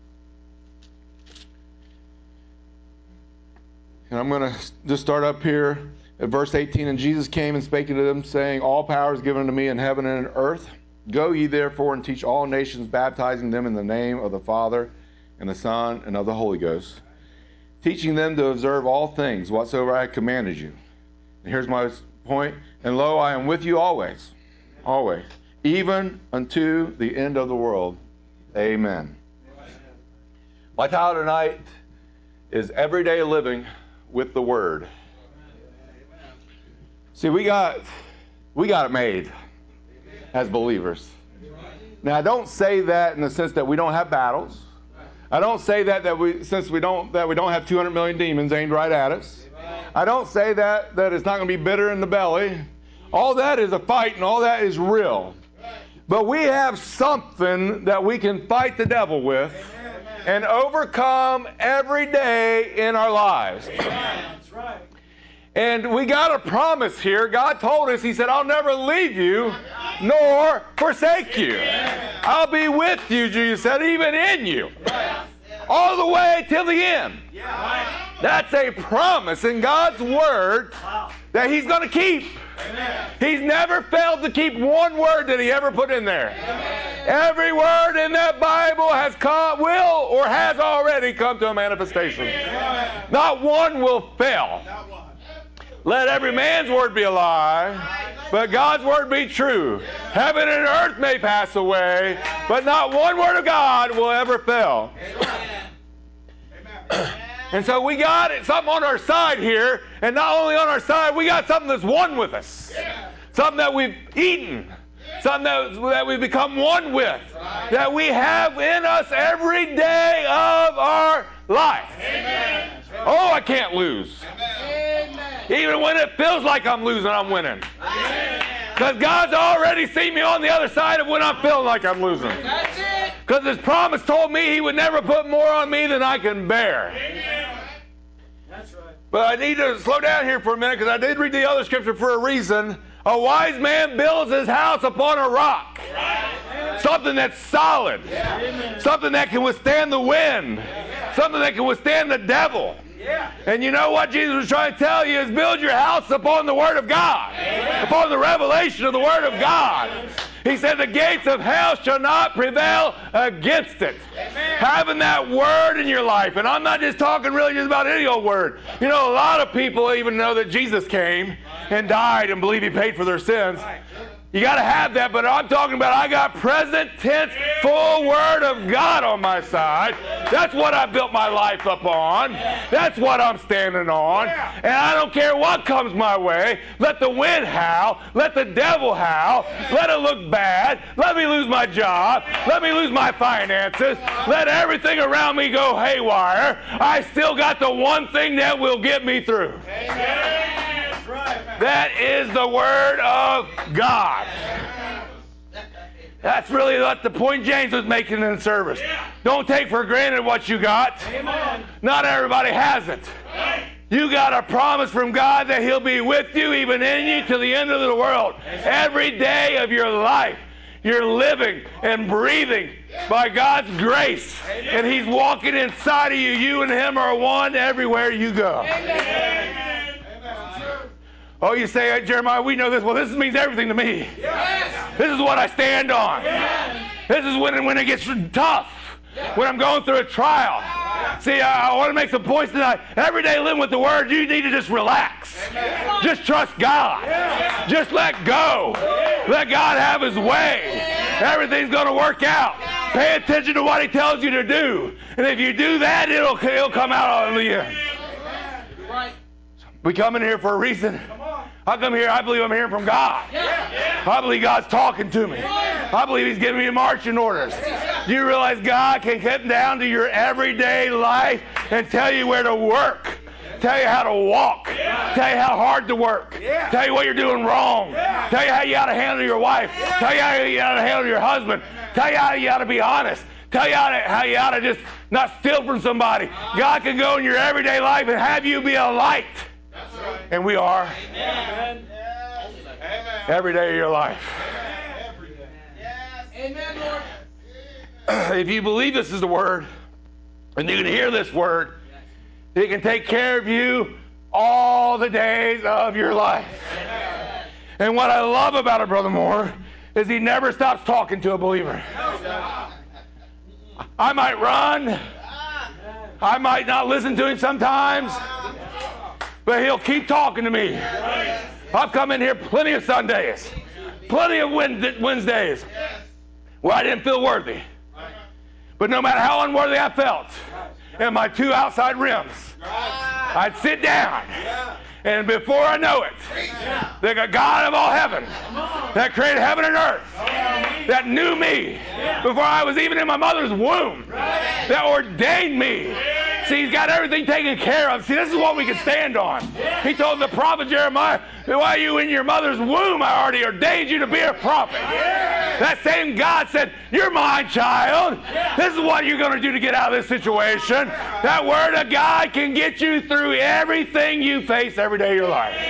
And I'm going to just start up here at verse eighteen. And Jesus came and spake unto them, saying, all power is given unto me in heaven and in earth. Go ye therefore and teach all nations, baptizing them in the name of the Father and the Son and of the Holy Ghost, teaching them to observe all things whatsoever I have commanded you. And here's my point. And lo, I am with you always, always, even unto the end of the world. Amen. My title tonight is Everyday Living with the Word. See, we got we got it made as believers. Now, I don't say that in the sense that we don't have battles. I don't say that that we since we don't that we don't have two hundred million demons aimed right at us. I don't say that that it's not going to be bitter in the belly. All that is a fight, and all that is real. But we have something that we can fight the devil with and overcome every day in our lives. That's right. And we got a promise here. God told us, he said, I'll never leave you nor forsake you. I'll be with you, Jesus said, even in you. All the way till the end. That's a promise in God's Word that he's going to keep. He's never failed to keep one word that he ever put in there. Every word in that Bible has come, will, or has already come to a manifestation. Not one will fail. Let every man's word be a lie, but God's word be true. Heaven and earth may pass away, but not one word of God will ever fail. And so we got something on our side here, and not only on our side, we got something that's one with us. Something that we've eaten. Something that, that we've become one with. That we have in us every day of our life. Oh, I can't lose. Even when it feels like I'm losing, I'm winning. Because God's already seen me on the other side of when I'm feeling like I'm losing. Because his promise told me he would never put more on me than I can bear. That's right. But I need to slow down here for a minute because I did read the other scripture for a reason. A wise man builds his house upon a rock. Right. Something that's solid. Yeah. Something that can withstand the wind. Yeah. Something that can withstand the devil. Yeah. And you know what Jesus was trying to tell you is build your house upon the Word of God. Yeah. Upon the revelation of the Word of God. He said the gates of hell shall not prevail against it. Amen. Having that word in your life. And I'm not just talking really just about any old word. You know, a lot of people even know that Jesus came and died and believe he paid for their sins. You got to have that, but I'm talking about I got present tense, full Word of God on my side. That's what I built my life up on. That's what I'm standing on. And I don't care what comes my way. Let the wind howl. Let the devil howl. Let it look bad. Let me lose my job. Let me lose my finances. Let everything around me go haywire. I still got the one thing that will get me through. That is the Word of God. That's really what the point James was making in the service. Don't take for granted what you got. Not everybody has it. You got a promise from God that he'll be with you, even in you, to the end of the world. Every day of your life, you're living and breathing by God's grace. And he's walking inside of you. You and him are one everywhere you go. Oh, you say, hey, Jeremiah, we know this. Well, this means everything to me. Yes. This is what I stand on. Yes. This is when, when it gets tough, yes. When I'm going through a trial. Yes. See, I, I want to make some points tonight. Every day living with the Word, you need to just relax. Amen. Just trust God. Yes. Just let go. Yes. Let God have his way. Yes. Everything's going to work out. Yes. Pay attention to what he tells you to do. And if you do that, it'll, it'll come out on the end. Right. We come in here for a reason. I come here, I believe I'm hearing from God. Yeah. I believe God's talking to me. Yeah. I believe he's giving me marching orders. Yeah. You realize God can come down to your everyday life and tell you where to work. Tell you how to walk. Yeah. Tell you how hard to work. Yeah. Tell you what you're doing wrong. Yeah. Tell you how you ought to handle your wife. Yeah. Tell you how you ought to handle your husband. Tell you how you ought to be honest. Tell you how to, how you ought to just not steal from somebody. God can go in your everyday life and have you be a light. And we are. Amen. Every day of your life. Amen, Lord. If you believe this is the word, and you can hear this word, He can take care of you all the days of your life. And what I love about it, Brother Moore, is he never stops talking to a believer. I might run. I might not listen to him sometimes. But he'll keep talking to me. I've come in here plenty of Sundays. Plenty of Wednesdays where I didn't feel worthy. But no matter how unworthy I felt in my two outside rims, I'd sit down. And before I know it, the God of all heaven that created heaven and earth, that knew me before I was even in my mother's womb, that ordained me. See, He's got everything taken care of. See, this is what we can stand on. He told the prophet Jeremiah, while you in your mother's womb, I already ordained you to be a prophet. That same God said, you're my child. This is what you're going to do to get out of this situation. That word of God can get you through everything you face every day of your life.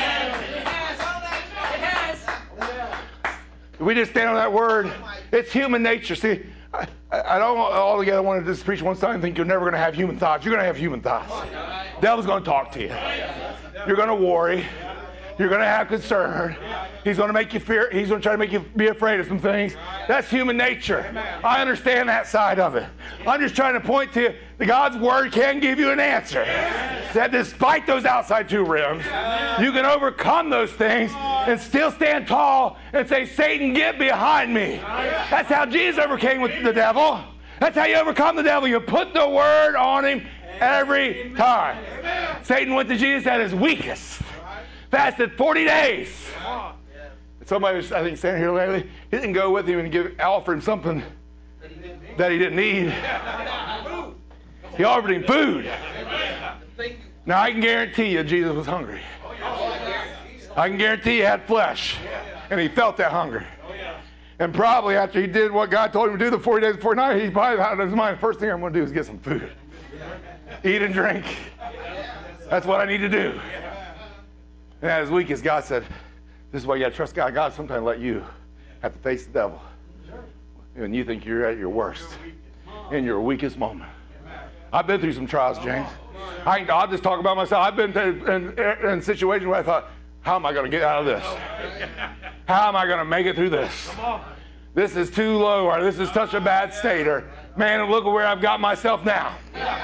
We just stand on that word. It's human nature. See, I, I don't altogether want to just preach one side and think you're never going to have human thoughts. You're going to have human thoughts. The devil's going to talk to you. You're going to worry. You're going to have concern. He's going to make you fear. He's going to try to make you be afraid of some things. That's human nature. I understand that side of it. I'm just trying to point to you that God's word can give you an answer. That despite those outside two rims, you can overcome those things and still stand tall and say, Satan, get behind me. That's how Jesus overcame with the devil. That's how you overcome the devil. You put the word on him every time. Satan went to Jesus at his weakest. Fasted forty days. Somebody was, I think, standing here lately. He didn't go with him and give offer him something that he didn't need. He offered him food. Now I can guarantee you Jesus was hungry. I can guarantee he had flesh, and he felt that hunger. And probably after he did what God told him to do the forty days before night, he probably had in his mind, first thing I'm going to do is get some food, eat and drink. That's what I need to do. And at his weakest, God said, this is why you got to trust God. God sometimes let you have to face the devil when you think you're at your worst, in your weakest moment. I've been through some trials, James. I, I'll just talk about myself. I've been to, in, in situations where I thought, how am I going to get out of this? How am I going to make it through this? This is too low, or this is such a bad state, or man, look at where I've got myself now.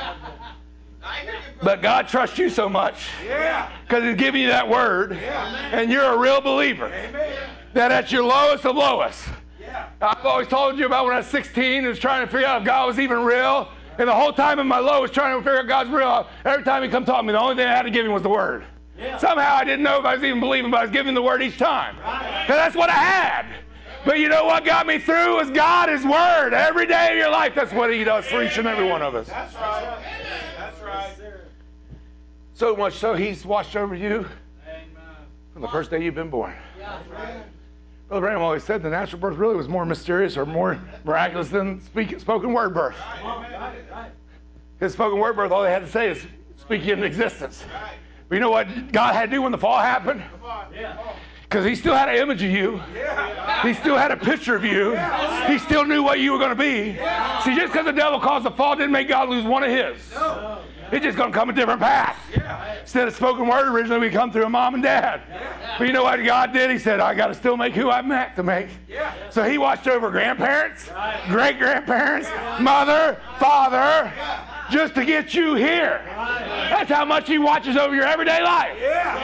But God trusts you so much because He's giving you that word, and you're a real believer that at your lowest of lowest. I've always told you about when I was sixteen and was trying to figure out if God was even real, and the whole time in my low was trying to figure out if God's real. Every time He come talk to me, the only thing I had to give Him was the word. Somehow I didn't know if I was even believing, but I was giving Him the word each time. Because that's what I had. But you know what got me through was God, His word. Every day of your life, that's what He does for each and every one of us. That's right. That's right. So much so, He's watched over you from the first day you've been born. Brother Branham always said the natural birth really was more mysterious or more miraculous than speak, spoken word birth. His spoken word birth, all they had to say is speak you into existence. But you know what God had to do when the fall happened? Because He still had an image of you. He still had a picture of you. He still knew what you were going to be. See, just because the devil caused the fall didn't make God lose one of His. It's just going to come a different path. Instead of spoken word, originally we come through a mom and dad. But you know what God did? He said, I got to still make who I'm meant to make. So He watched over grandparents, great-grandparents, mother, father, just to get you here. That's how much He watches over your everyday life.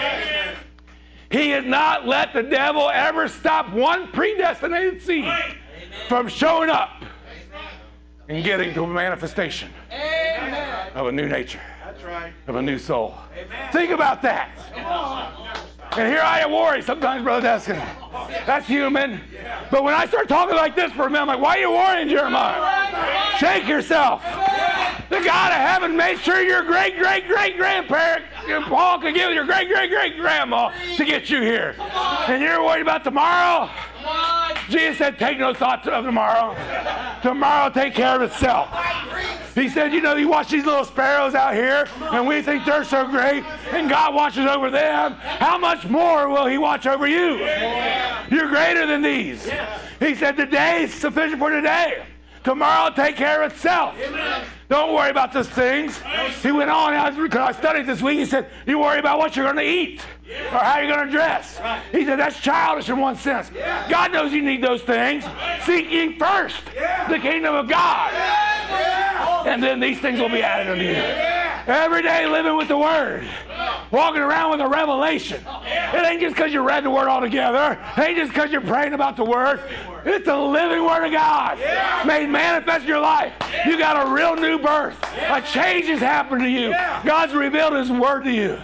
He has not let the devil ever stop one predestinated seed from showing up and getting to a manifestation of a new nature, of a new soul. Think about that. And here I worry sometimes, Brother Deskin. That's human. But when I start talking like this for a minute, I'm like, why are you worrying, Jeremiah? Shake yourself. The God of heaven made sure your great, great, great grandparent, Paul, could give your great, great, great grandma to get you here. And you're worried about tomorrow? Jesus said, take no thought of tomorrow. Tomorrow will take care of itself. He said, you know, you watch these little sparrows out here, and we think they're so great, and God watches over them. How much more will he watch over you? You're greater than these. He said, today is sufficient for today. Tomorrow will take care of itself. Don't worry about those things. He went on, because I studied this week, he said, you worry about what you're going to eat or how you're going to dress. He said, that's childish in one sense. God knows you need those things. Seek ye first the kingdom of God. And then these things will be added unto you. Every day living with the Word. Walking around with a revelation. It ain't just because you read the Word all together. It ain't just because you're praying about the Word. It's the living Word of God made manifest in your life. You got a real new birth. A change has happened to you. God's revealed His Word to you.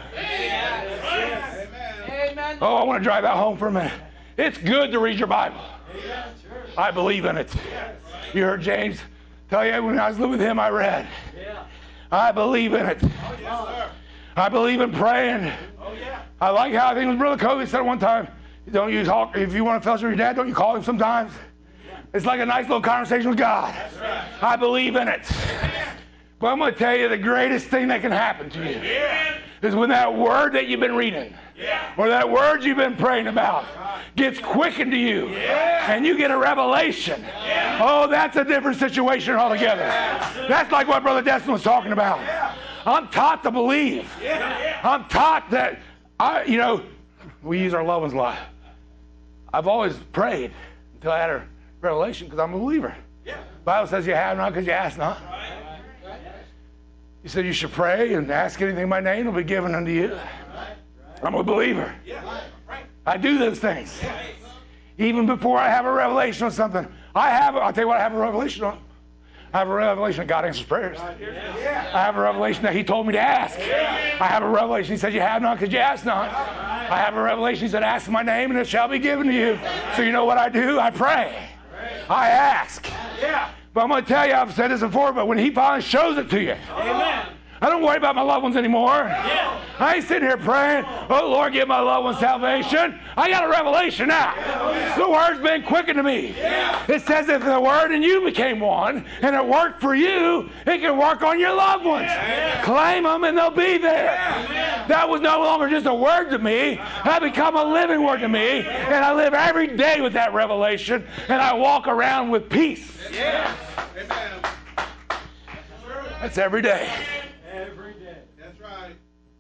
Oh, I want to drive that home for a minute. It's good to read your Bible. I believe in it. You heard James tell you when I was living with him, I read. I believe in it. I believe in praying. I like how I think it was Brother Kobe said one time, don't you talk, if you want to fellowship with your dad, don't you call him sometimes? It's like a nice little conversation with God. I believe in it. But I'm going to tell you the greatest thing that can happen to you is when that word that you've been reading or that word you've been praying about gets quickened to you and you get a revelation. Oh, that's a different situation altogether. That's like what Brother Destin was talking about. I'm taught to believe. I'm taught that, I, you know, we use our loved ones a lot. I've always prayed until I had a revelation because I'm a believer. The Bible says you have not because you ask not. He said you should pray and ask anything in my name, will be given unto you. I'm a believer. I do those things. Even before I have a revelation on something. I have, I'll tell you what I have a revelation on. I have a revelation that God answers prayers. I have a revelation that He told me to ask. I have a revelation He said you have not because you ask not. I have a revelation He said ask in my name and it shall be given to you. So you know what I do? I pray. I ask. But I'm going to tell you, I've said this before, but when He finally shows it to you, Amen. I don't worry about my loved ones anymore. Yeah. I ain't sitting here praying, oh, Lord, give my loved ones salvation. I got a revelation now. Yeah. The Word's been quickened to me. Yeah. It says if the Word and you became one, and it worked for you, it can work on your loved ones. Yeah. Claim them, and they'll be there. Yeah. That was no longer just a word to me. That become a living word to me, and I live every day with that revelation, and I walk around with peace. Yeah. Amen. That's every day. Every day. That's right.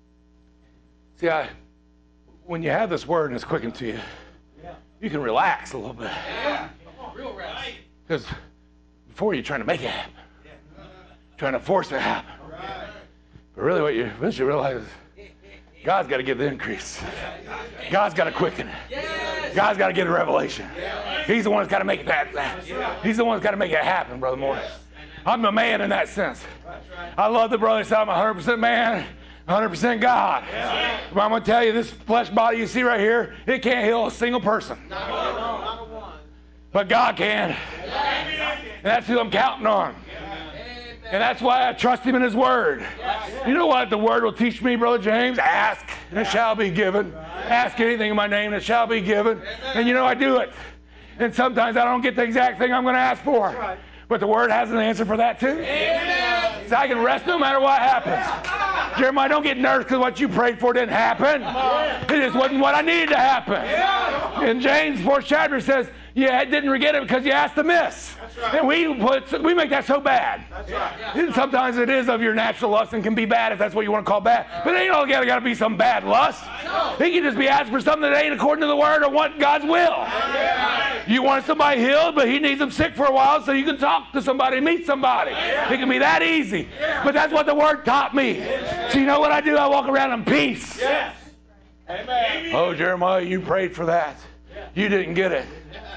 See, I, when you have this word and it's quickened to you, yeah. you can relax a little bit. Yeah. Real rest. Because before you're trying to make it happen, yeah. trying to force it to happen. Right. But really what you eventually realize is God's got to give the increase. God's got to quicken it. Yes. God's got to give the revelation. Yes. He's the one that's got to make it happen. He's the one that's got to make it happen, Brother Morris. I'm a man in that sense. I love the brother said I'm one hundred percent man, one hundred percent God. Yeah. But I'm going to tell you, this flesh body you see right here, it can't heal a single person. Not one. Not one. But God can. Yeah. And that's who I'm counting on. Yeah. And that's why I trust Him in His Word. Yeah. You know what the Word will teach me, Brother James? Ask, and it shall be given. Ask anything in my name, and it shall be given. And you know I do it. And sometimes I don't get the exact thing I'm going to ask for. But the Word has an answer for that too. Amen. So I can rest no matter what happens. Jeremiah, don't get nervous because what you prayed for didn't happen. It just wasn't what I needed to happen. And James, fourth chapter says, yeah, it didn't get it because you asked amiss. Right. And we put we make that so bad. That's right. And sometimes it is of your natural lust and can be bad if that's what you want to call bad. But it ain't altogether got to be some bad lust. No. It can just be asking for something that ain't according to the Word or what God's will. Yeah. You want somebody healed, but he needs them sick for a while so you can talk to somebody, meet somebody. Yeah. It can be that easy. Yeah. But that's what the Word taught me. Yeah. So you know what I do? I walk around in peace. Yes. Amen. Oh, Jeremiah, you prayed for that. Yeah. You didn't get it.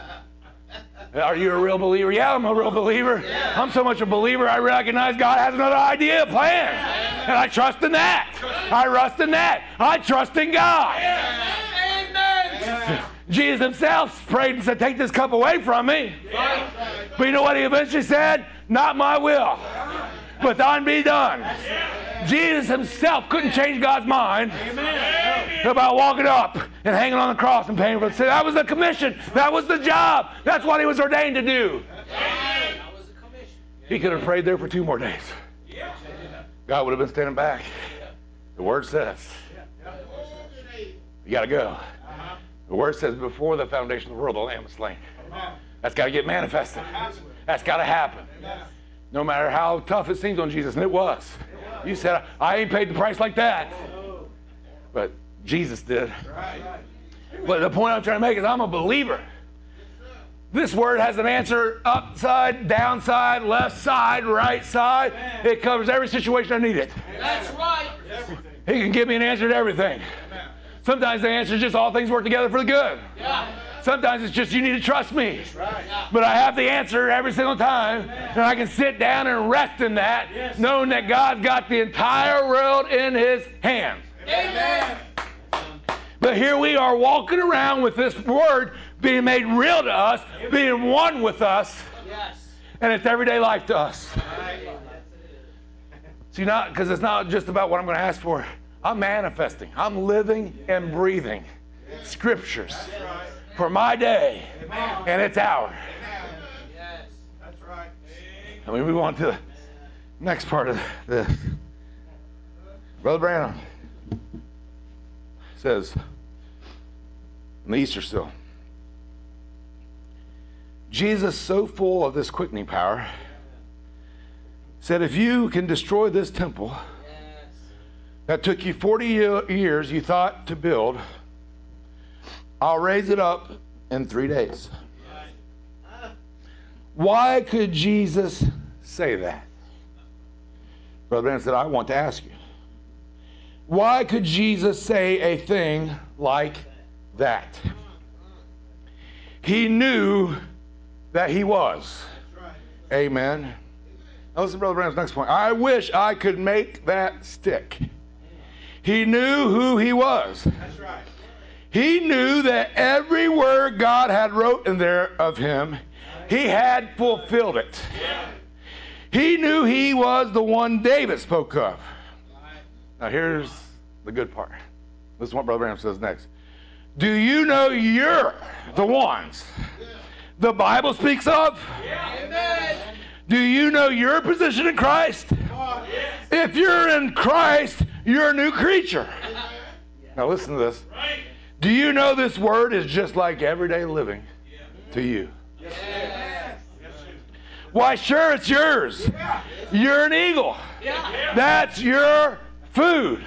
Are you a real believer? Yeah, I'm a real believer. Yeah. I'm so much a believer, I recognize God has another idea, a plan. Yeah. And I trust in that. I trust in that. I trust in God. Yeah. Amen. Jesus Himself prayed and said, take this cup away from me. Yeah. But you know what He eventually said? Not my will, but thine be done. Yeah. Jesus Himself couldn't change God's mind. Amen. About walking up and hanging on the cross and paying for sin. That was the commission. That was the job. That's what He was ordained to do. He could have prayed there for two more days. God would have been standing back. The word says, you got to go. The word says, before the foundation of the world, the Lamb was slain. That's got to get manifested. That's got to happen. No matter how tough it seems on Jesus, and it was. You said, I ain't paid the price like that. But Jesus did. But the point I'm trying to make is I'm a believer. This word has an answer upside, downside, left side, right side. It covers every situation I need it. That's right. He can give me an answer to everything. Sometimes the answer is just all things work together for the good. Sometimes it's just you need to trust me. But I have the answer every single time, and I can sit down and rest in that, knowing that God's got the entire world in his hands. Amen. But here we are walking around with this word being made real to us, being one with us, and it's everyday life to us. See, not because it's not just about what I'm going to ask for. I'm manifesting. I'm living and breathing scriptures for my day and its hour. Yes. That's right. And we move on to the next part of this. Brother Branham says in the Easter seal, Jesus, so full of this quickening power, said, if you can destroy this temple that took you forty years you thought to build, I'll raise it up in three days. Why could Jesus say that? Brother Branham said, I want to ask you. Why could Jesus say a thing like that? He knew that he was. Amen. Now listen to Brother Branham's next point. I wish I could make that stick. He knew who he was. That's right. He knew that every word God had wrote in there of him, he had fulfilled it. He knew he was the one David spoke of. Now here's the good part. This is what Brother Branham says next. Do you know you're the ones the Bible speaks of? Amen. Do you know your position in Christ? If you're in Christ, you're a new creature. Now listen to this. Do you know this word is just like everyday living to you? Why, sure, it's yours. You're an eagle. That's your food.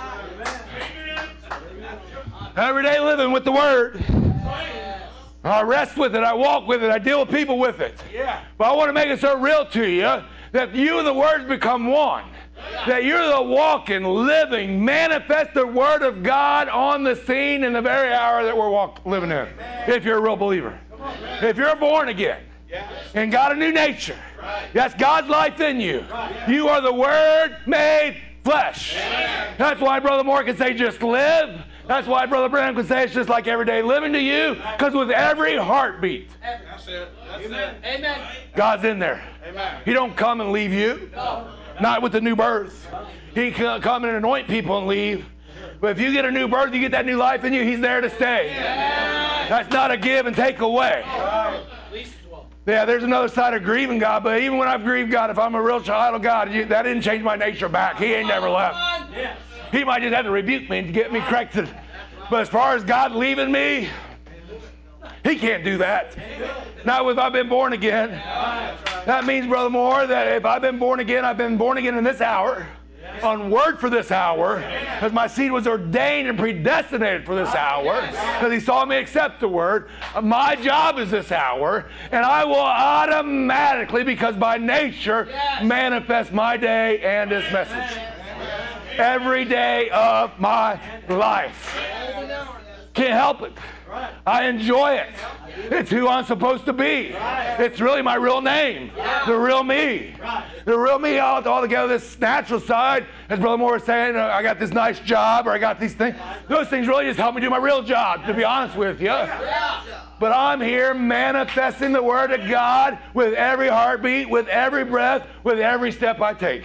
Everyday living with the word. I rest with it. I walk with it. I deal with people with it. But I want to make it so real to you that you and the words become one. That you're the walking, living, manifested Word of God on the scene in the very hour that we're walk, living in. If you're a real believer. If you're born again and got a new nature, that's God's life in you. You are the Word made flesh. That's why Brother Moore can say just live. That's why Brother Branham can say it's just like everyday living to you, because with every heartbeat, That's it. That's it. Amen. God's in there. Amen. He don't come and leave you. Not with the new birth. He can come and anoint people and leave. But if you get a new birth, you get that new life in you, he's there to stay. That's not a give and take away. Yeah, there's another side of grieving God, but even when I've grieved God, if I'm a real child of God, you, that didn't change my nature back. He ain't never left. He might just have to rebuke me and get me corrected. But as far as God leaving me, he can't do that. Not if I've been born again. That means, Brother Moore, that if I've been born again, I've been born again in this hour, on word for this hour, because my seed was ordained and predestinated for this hour, because he saw me accept the word. My job is this hour, and I will automatically, because by nature, manifest my day and this message. Every day of my life. Can't help it. I enjoy it. It's who I'm supposed to be. It's really my real name. The real me. The real me all, all together. This natural side, as Brother Moore was saying, uh, I got this nice job, or I got these things. Those things really just help me do my real job, to be honest with you. But I'm here manifesting the Word of God with every heartbeat, with every breath, with every step I take.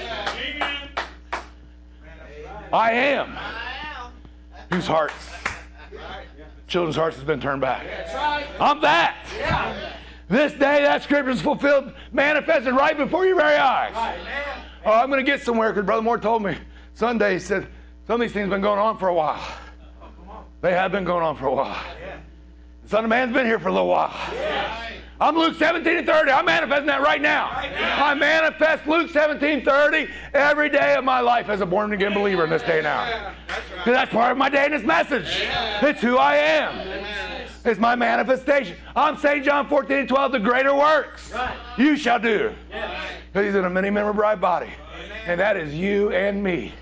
I am. Whose hearts? Children's hearts has been turned back. I'm that. This day that scripture is fulfilled, manifested right before your very eyes. Oh, I'm going to get somewhere because Brother Moore told me Sunday, he said, some of these things have been going on for a while. They have been going on for a while. The Son of Man's been here for a little while. I'm Luke seventeen and thirty. I'm manifesting that right now. I manifest Luke seventeen thirty every day of my life as a born-again believer in this day now. Because that's part of my day in this message. It's who I am. It's my manifestation. I'm Saint John fourteen and twelve, the greater works you shall do. Because he's in a many-member bride body. And that is you and me.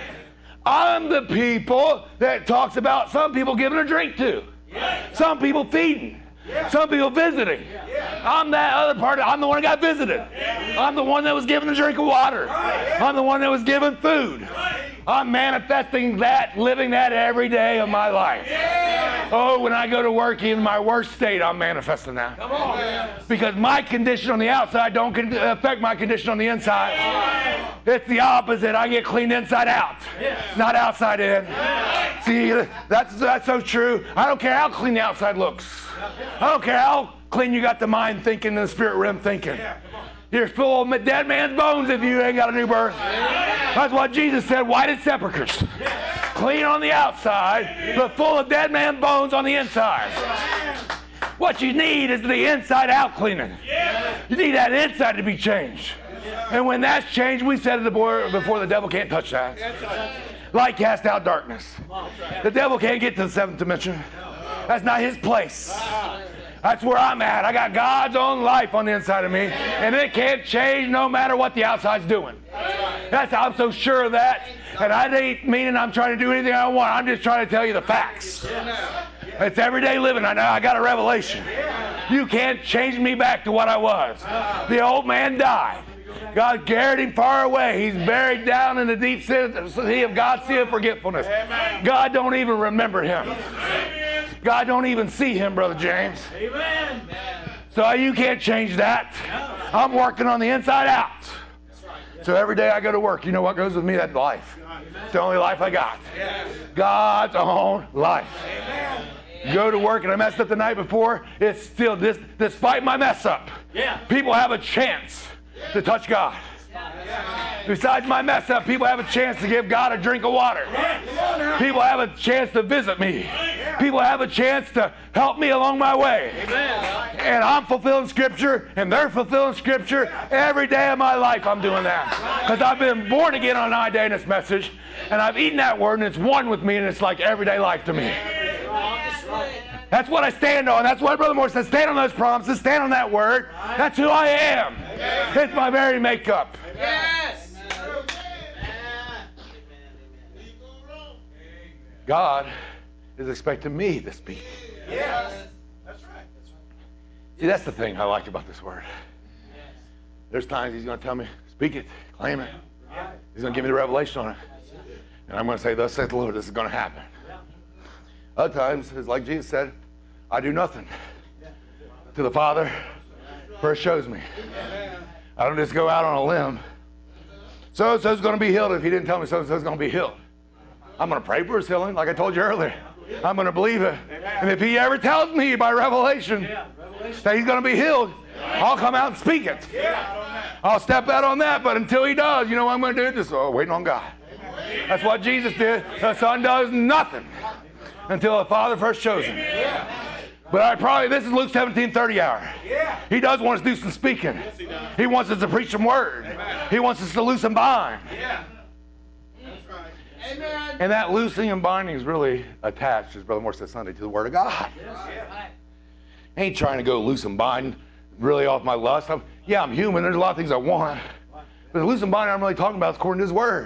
I'm the people that talks about some people giving a drink to. Some people feeding. Some people visiting. I'm that other part. I'm the one that got visited. I'm the one that was given a drink of water. I'm the one that was given food. I'm manifesting that, living that every day of my life. Oh, when I go to work in my worst state, I'm manifesting that. Because my condition on the outside don't affect my condition on the inside. It's the opposite. I get cleaned inside out, not outside in. See, that's, that's so true. I don't care how clean the outside looks. I don't care how clean you got the mind thinking and the spirit realm thinking. You're full of dead man's bones if you ain't got a new birth. That's what Jesus said, white as sepulchres. Clean on the outside, but full of dead man's bones on the inside. What you need is the inside out cleaning. You need that inside to be changed. And when that's changed, we said it before, before the devil can't touch that. Light cast out darkness. The devil can't get to the seventh dimension. That's not his place. That's where I'm at. I got God's own life on the inside of me, and it can't change no matter what the outside's doing. That's how I'm so sure of that. And I ain't meaning I'm trying to do anything I want. I'm just trying to tell you the facts. It's everyday living. I know I got a revelation. You can't change me back to what I was. The old man died. God carried him far away. He's buried down in the deep sea of God's sea of forgetfulness. God don't even remember him. God don't even see him, Brother James. Amen. So you can't change that. I'm working on the inside out. So every day I go to work, you know what goes with me? That's life. It's the only life I got. God's own life. Go to work and I messed up the night before. It's still, this, despite my mess up, people have a chance to touch God. Besides my mess up, people have a chance to give God a drink of water. People have a chance to visit me. People have a chance to help me along my way. And I'm fulfilling Scripture, and they're fulfilling Scripture. Every day of my life I'm doing that. Because I've been born again on I day in this message, and I've eaten that word, and it's one with me, and it's like everyday life to me. That's what I stand on. That's why Brother Moore says, stand on those promises, stand on that word. That's who I am. It's my very makeup. Yes. God is expecting me to speak. Yes. That's right. That's right. See, that's the thing I like about this word. There's times he's going to tell me, speak it, claim it. He's going to give me the revelation on it. And I'm going to say, thus saith the Lord, this is going to happen. Other times, it's like Jesus said, I do nothing till the Father first shows me. I don't just go out on a limb. So-and-so's going to be healed if he didn't tell me so-and-so's going to be healed. I'm going to pray for his healing, like I told you earlier. I'm going to believe it. And if he ever tells me by revelation that he's going to be healed, I'll come out and speak it. I'll step out on that, but until he does, you know what I'm going to do? Just oh, waiting on God. That's what Jesus did. The Son does nothing until the Father first shows him. But I probably, this is Luke seventeen thirty hour. He does want us to do some speaking. He wants us to preach some word. He wants us to loose and bind. Amen. And that loosing and binding is really attached, as Brother Moore said Sunday, to the Word of God. I ain't trying to go loose and bind really off my lust. I'm, yeah, I'm human. There's a lot of things I want. But the loose and binding I'm really talking about is according to His Word.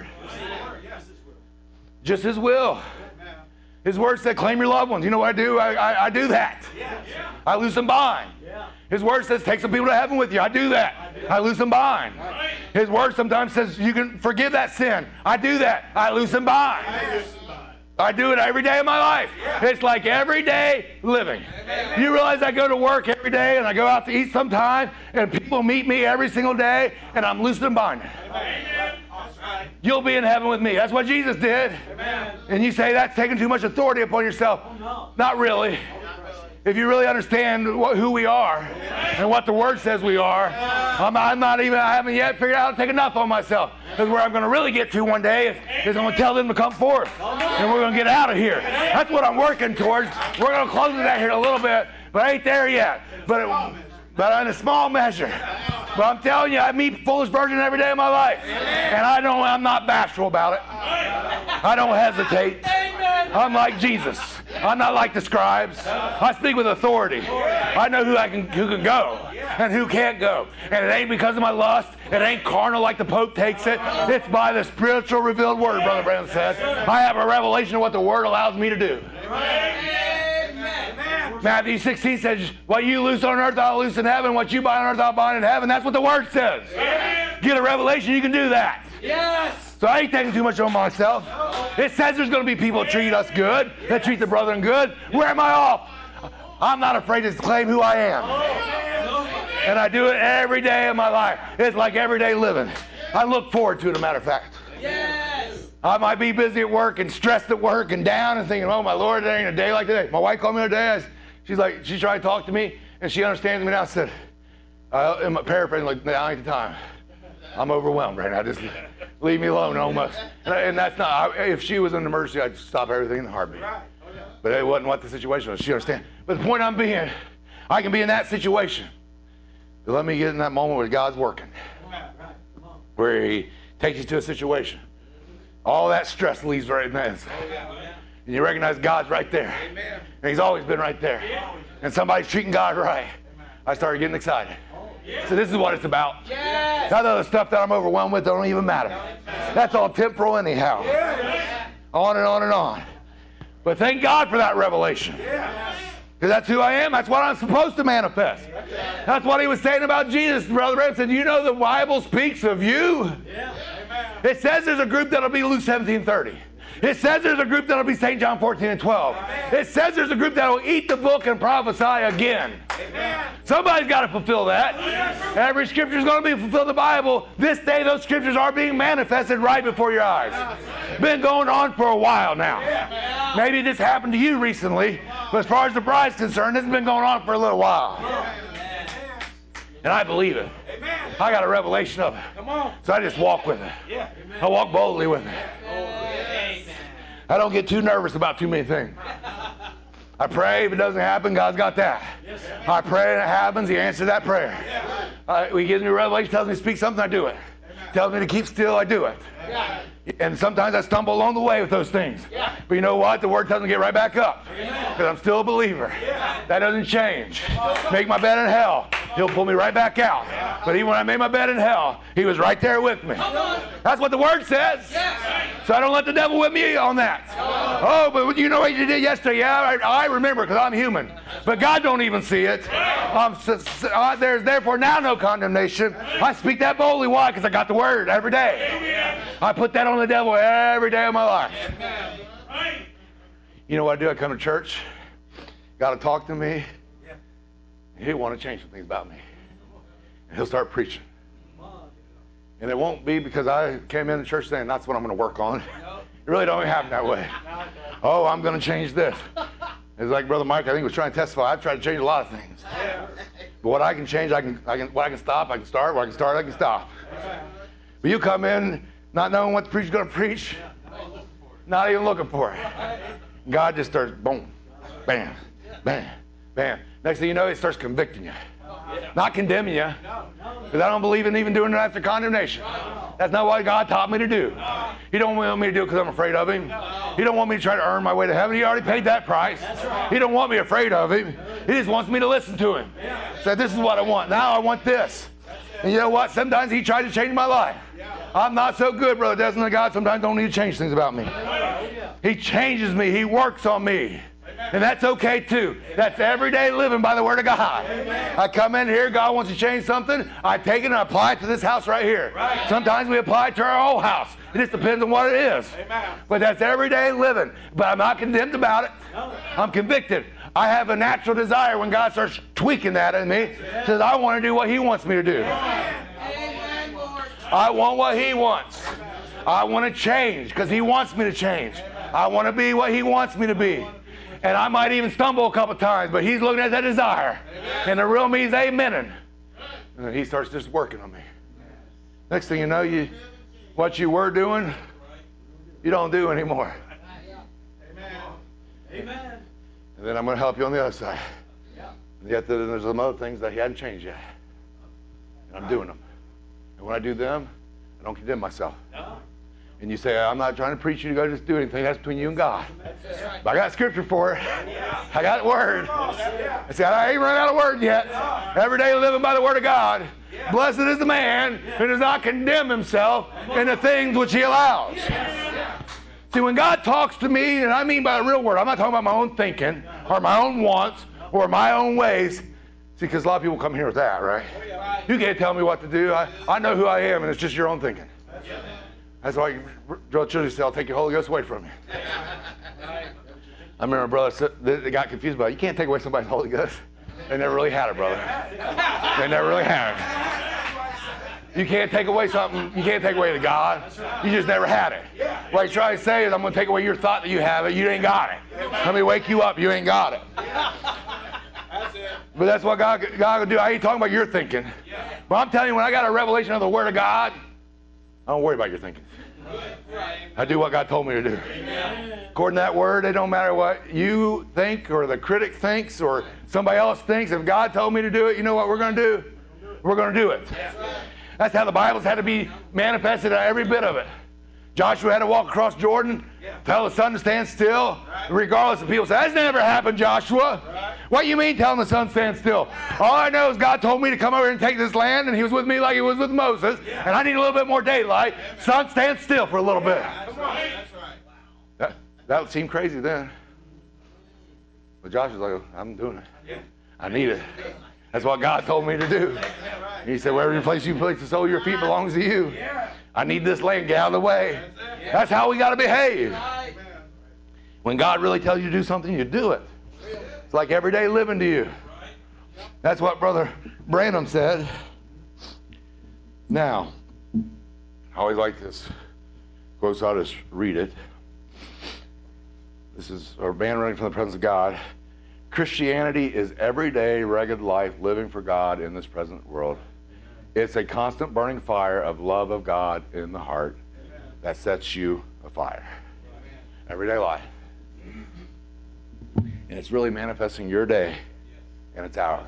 Just His will. His Word said, claim your loved ones. You know what I do? I, I, I do that. I loose and bind. His Word says, take some people to heaven with you. I do that. I loose and bind. His Word sometimes says, you can forgive that sin. I do that. I loose and bind. I do it every day of my life. It's like everyday living. You realize I go to work every day and I go out to eat sometime and people meet me every single day and I'm loose and binding. You'll be in heaven with me. That's what Jesus did. And you say that's taking too much authority upon yourself. Not really. if you really understand what, who we are and what the Word says we are, I'm, I'm not even, I haven't yet figured out how to take enough on myself. Because where I'm going to really get to one day is, is I'm going to tell them to come forth. And we're going to get out of here. That's what I'm working towards. We're going to close with that here in a little bit, but I ain't there yet. But, it, but in a small measure. But I'm telling you, I meet foolish virgin every day of my life. And I don't, I'm not bashful about it. I don't hesitate. I'm like Jesus. I'm not like the scribes. I speak with authority. I know who I can who can go and who can't go. And it ain't because of my lust. It ain't carnal like the Pope takes it. It's by the spiritual revealed Word, Brother Branham says. I have a revelation of what the Word allows me to do. Matthew sixteen says, what you loose on earth, I'll loose in heaven. What you bind on earth, I'll bind in heaven. That's what the Word says. Get a revelation, you can do that. Yes. So I ain't taking too much on myself. It says there's going to be people that treat us good, that treat the brethren good. Where am I off? I'm not afraid to claim who I am. And I do it every day of my life. It's like everyday living. I look forward to it, as a matter of fact. Yes. I might be busy at work and stressed at work and down and thinking, oh, my Lord, there ain't a day like today. My wife called me the other day. I, she's like, she's trying to talk to me, and she understands me now. I said, uh, in my paraphrasing, like, now ain't the time. I'm overwhelmed right now. Just leave me alone almost. And, and that's not, I, if she was in an emergency, I'd stop everything in a heartbeat. But it wasn't what the situation was. She understands. But the point I'm being, I can be in that situation. But let me get in that moment where God's working. Where He takes you to a situation. All that stress leaves right in that. And you recognize God's right there. And He's always been right there. And somebody's treating God right. I started getting excited. So this is what it's about. Yes. That other stuff that I'm overwhelmed with don't even matter. That's all temporal anyhow. On and on and on. But thank God for that revelation. Because that's who I am. That's what I'm supposed to manifest. That's what He was saying about Jesus. Brother Branham said, you know the Bible speaks of you. It says there's a group that'll be Luke seventeen thirty. It says there's a group that'll be Saint John fourteen and twelve. It says there's a group that'll eat the book and prophesy again. Amen. Somebody's got to fulfill that. Every scripture is going to be fulfilled in the Bible. This day those scriptures are being manifested right before your eyes. Been going on for a while now. Maybe this happened to you recently, but as far as the bride's concerned, this has been going on for a little while. And I believe it. I got a revelation of it. So I just walk with it. I walk boldly with it. I don't get too nervous about too many things. I pray. If it doesn't happen, God's got that. I pray and it happens. He answers that prayer. Uh, he gives me a revelation, tells me to speak something, I do it. Tells me to keep still, I do it. And sometimes I stumble along the way with those things. But you know what? The Word tells me to get right back up. Because I'm still a believer. That doesn't change. Make my bed in hell. He'll pull me right back out. But even when I made my bed in hell, He was right there with me. That's what the Word says. So I don't let the devil whip me on that. Oh, but you know what you did yesterday? Yeah, I, I remember because I'm human. But God don't even see it. Um, so, so, uh, there's therefore now no condemnation. I speak that boldly. Why? Because I got the Word every day. I put that on the devil every day of my life. You know what I do? I come to church. God will talk to me. He'll want to change some things about me. And He'll start preaching. And it won't be because I came in the church saying that's what I'm going to work on. It really don't happen that way. Oh, I'm going to change this. It's like Brother Mike, I think, was trying to testify. I've tried to change a lot of things. But what I can change, I can, I can, what I can stop, I can start. What I can start, I can stop. But you come in not knowing what the preacher's going to preach, not even looking for it. God just starts, boom, bam, bam, bam. Next thing you know, He starts convicting you. Not condemning you. Because I don't believe in even doing it after condemnation. That's not what God taught me to do. He don't want me to do it because I'm afraid of Him. He don't want me to try to earn my way to heaven. He already paid that price. He don't want me afraid of Him. He just wants me to listen to Him. Say, this is what I want. Now I want this. And you know what? Sometimes He tried to change my life. I'm not so good, Brother Desmond. God sometimes don't need to change things about me. He changes me. He works on me. And that's okay too. That's everyday living by the Word of God. Amen. I come in here, God wants to change something, I take it and I apply it to this house right here. Right. Sometimes we apply it to our whole house. It just depends on what it is. Amen. But that's everyday living. But I'm not condemned about it. No. I'm convicted. I have a natural desire when God starts tweaking that in me, says I want to do what He wants me to do. Amen, Lord. I want what He wants. I want to change because He wants me to change. I want to be what He wants me to be. And I might even stumble a couple times, but he's looking at that desire. And the real me's amening. And then he starts just working on me. Next thing you know, you what you were doing, you don't do anymore. Amen. And then I'm going to help you on the other side. And yet then there's some other things that he hadn't changed yet. And I'm doing them. And when I do them, I don't condemn myself. And you say, I'm not trying to preach you to go just do anything. That's between you and God. But I got scripture for it. I got word. I said, I ain't run out of word yet. Every day living by the word of God. Blessed is the man who does not condemn himself in the things which he allows. See, when God talks to me, and I mean by the real word, I'm not talking about my own thinking or my own wants or my own ways. See, because a lot of people come here with that, right? You can't tell me what to do. I, I know who I am, and it's just your own thinking. That's why Joel Children said, I'll take your Holy Ghost away from you. I remember a brother said, they got confused about it. You can't take away somebody's Holy Ghost. They never really had it, brother. They never really had it. You can't take away something. You can't take away the God. You just never had it. What he's trying to say is, I'm going to take away your thought that you have it. You ain't got it. Let me wake you up. You ain't got it. But that's what God, God will do. I ain't talking about your thinking. But I'm telling you, when I got a revelation of the Word of God, I don't worry about your thinking. I do what God told me to do. According to that word, it don't matter what you think or the critic thinks or somebody else thinks. If God told me to do it, you know what we're going to do? We're going to do it. That's how the Bible's had to be manifested, every bit of it. Joshua had to walk across Jordan, tell the sun to stand still, regardless of people say, that's never happened, Joshua. What do you mean telling the sun to stand still? All I know is God told me to come over and take this land, and he was with me like he was with Moses, and I need a little bit more daylight. Sun, stand still for a little bit. That, that would seem crazy then. But Joshua's like, I'm doing it. I need it. That's what God told me to do. And he said, wherever place you place the sole of your feet belongs to you. I need this land, get out of the way. That's how we got to behave. When God really tells you to do something, you do it. It's like everyday living to you. That's what Brother Branham said. Now, I always like this quote, so I'll just read it. This is our band running from the presence of God. Christianity is everyday, rugged life living for God in this present world. It's a constant burning fire of love of God in the heart that sets you afire. Everyday life. And it's really manifesting your day and its hour.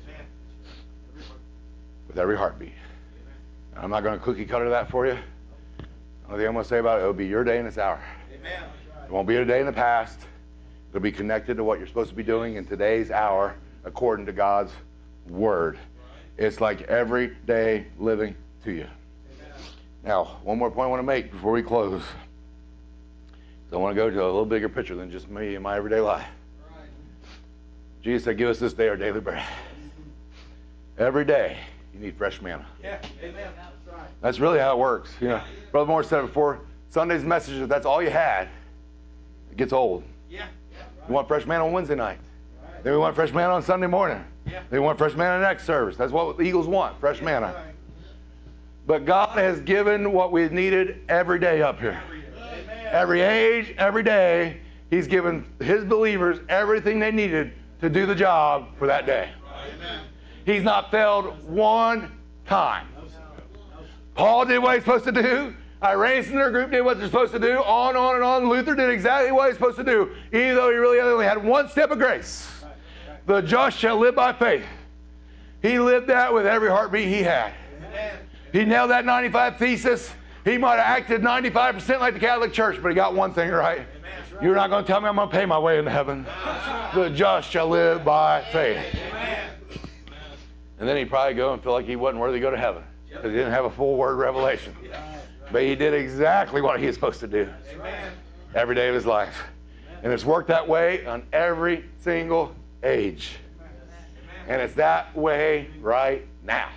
With every heartbeat. And I'm not going to cookie cutter that for you. The only thing I'm going to say about it, it'll be your day and its hour. It won't be a day in the past. It'll be connected to what you're supposed to be doing in today's hour according to God's word. It's like every day living to you. Now, one more point I want to make before we close. So I want to go to a little bigger picture than just me and my everyday life. Jesus said, give us this day our daily bread. Every day you need fresh manna. Yeah, amen. That's right. That's really how it works. You know, Brother Moore said it before, Sunday's message, if that's all you had, it gets old. Yeah. You want fresh manna on Wednesday night. Then we want fresh manna on Sunday morning. Yeah. They want fresh manna next service. That's what the Eagles want, fresh manna. But God has given what we needed every day up here. Amen. Every age, every day, he's given his believers everything they needed to do the job for that day. Amen. He's not failed one time. Paul did what he's supposed to do. Irenaeus and their group did what they're supposed to do. On and on and on. Luther did exactly what he's supposed to do, even though he really only had one step of grace. The just shall live by faith. He lived that with every heartbeat he had. He nailed that ninety-five thesis. He might have acted ninety-five percent like the Catholic Church, but he got one thing right. You're not going to tell me I'm going to pay my way into heaven. The just shall live by faith. And then he'd probably go and feel like he wasn't worthy to go to heaven because he didn't have a full word revelation. But he did exactly what he was supposed to do every day of his life. And it's worked that way on every single age. And it's that way right now.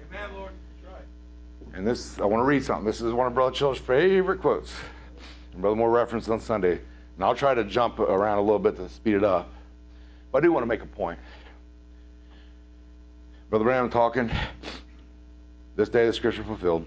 And this, I want to read something. This is one of Brother Chill's favorite quotes. And Brother Moore referenced on Sunday. And I'll try to jump around a little bit to speed it up. But I do want to make a point. Brother Branham talking, this day the scripture fulfilled.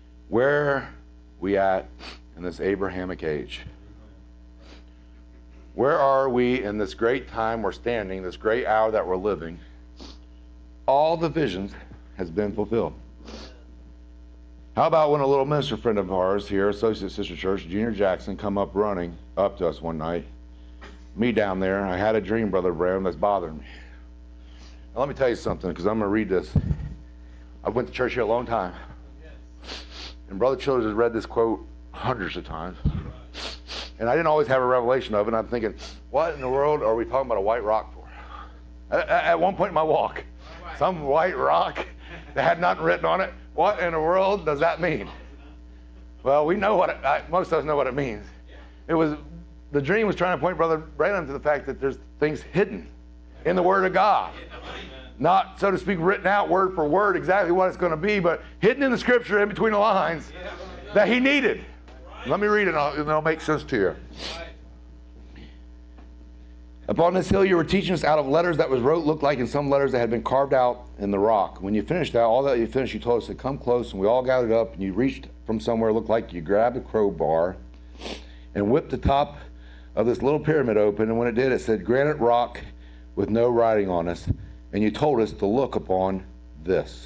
Where we at in this Abrahamic age? Where are we in this great time we're standing, this great hour that we're living? All the visions has been fulfilled. How about when a little minister friend of ours here, Associate Sister Church, Junior Jackson, come up running up to us one night, me down there, I had a dream, Brother Branham, that's bothering me. Now, let me tell you something, because I'm going to read this. I went to church here a long time, and Brother Childers has read this quote hundreds of times, and I didn't always have a revelation of it, and I'm thinking, what in the world are we talking about a white rock for? At, at one point in my walk, some white rock that had nothing written on it. What in the world does that mean? Well, we know what it, I, most of us know what it means. It was the dream was trying to point Brother Branham to the fact that there's things hidden in the Word of God, not so to speak written out word for word exactly what it's going to be, but hidden in the Scripture in between the lines that he needed. Let me read it, and it'll, it'll make sense to you. Upon this hill you were teaching us out of letters that was wrote looked like in some letters that had been carved out in the rock. When you finished that, all that you finished, you told us to come close, and we all gathered up, and you reached from somewhere, looked like you grabbed a crowbar and whipped the top of this little pyramid open, and when it did, it said granite rock with no writing on us, and you told us to look upon this.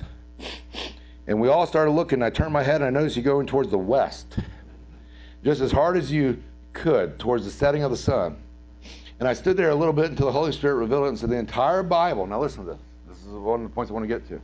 And we all started looking, and I turned my head, and I noticed you going towards the west, just as hard as you could, towards the setting of the sun. And I stood there a little bit until the Holy Spirit revealed it and said the entire Bible, now listen to this, this is one of the points I want to get to,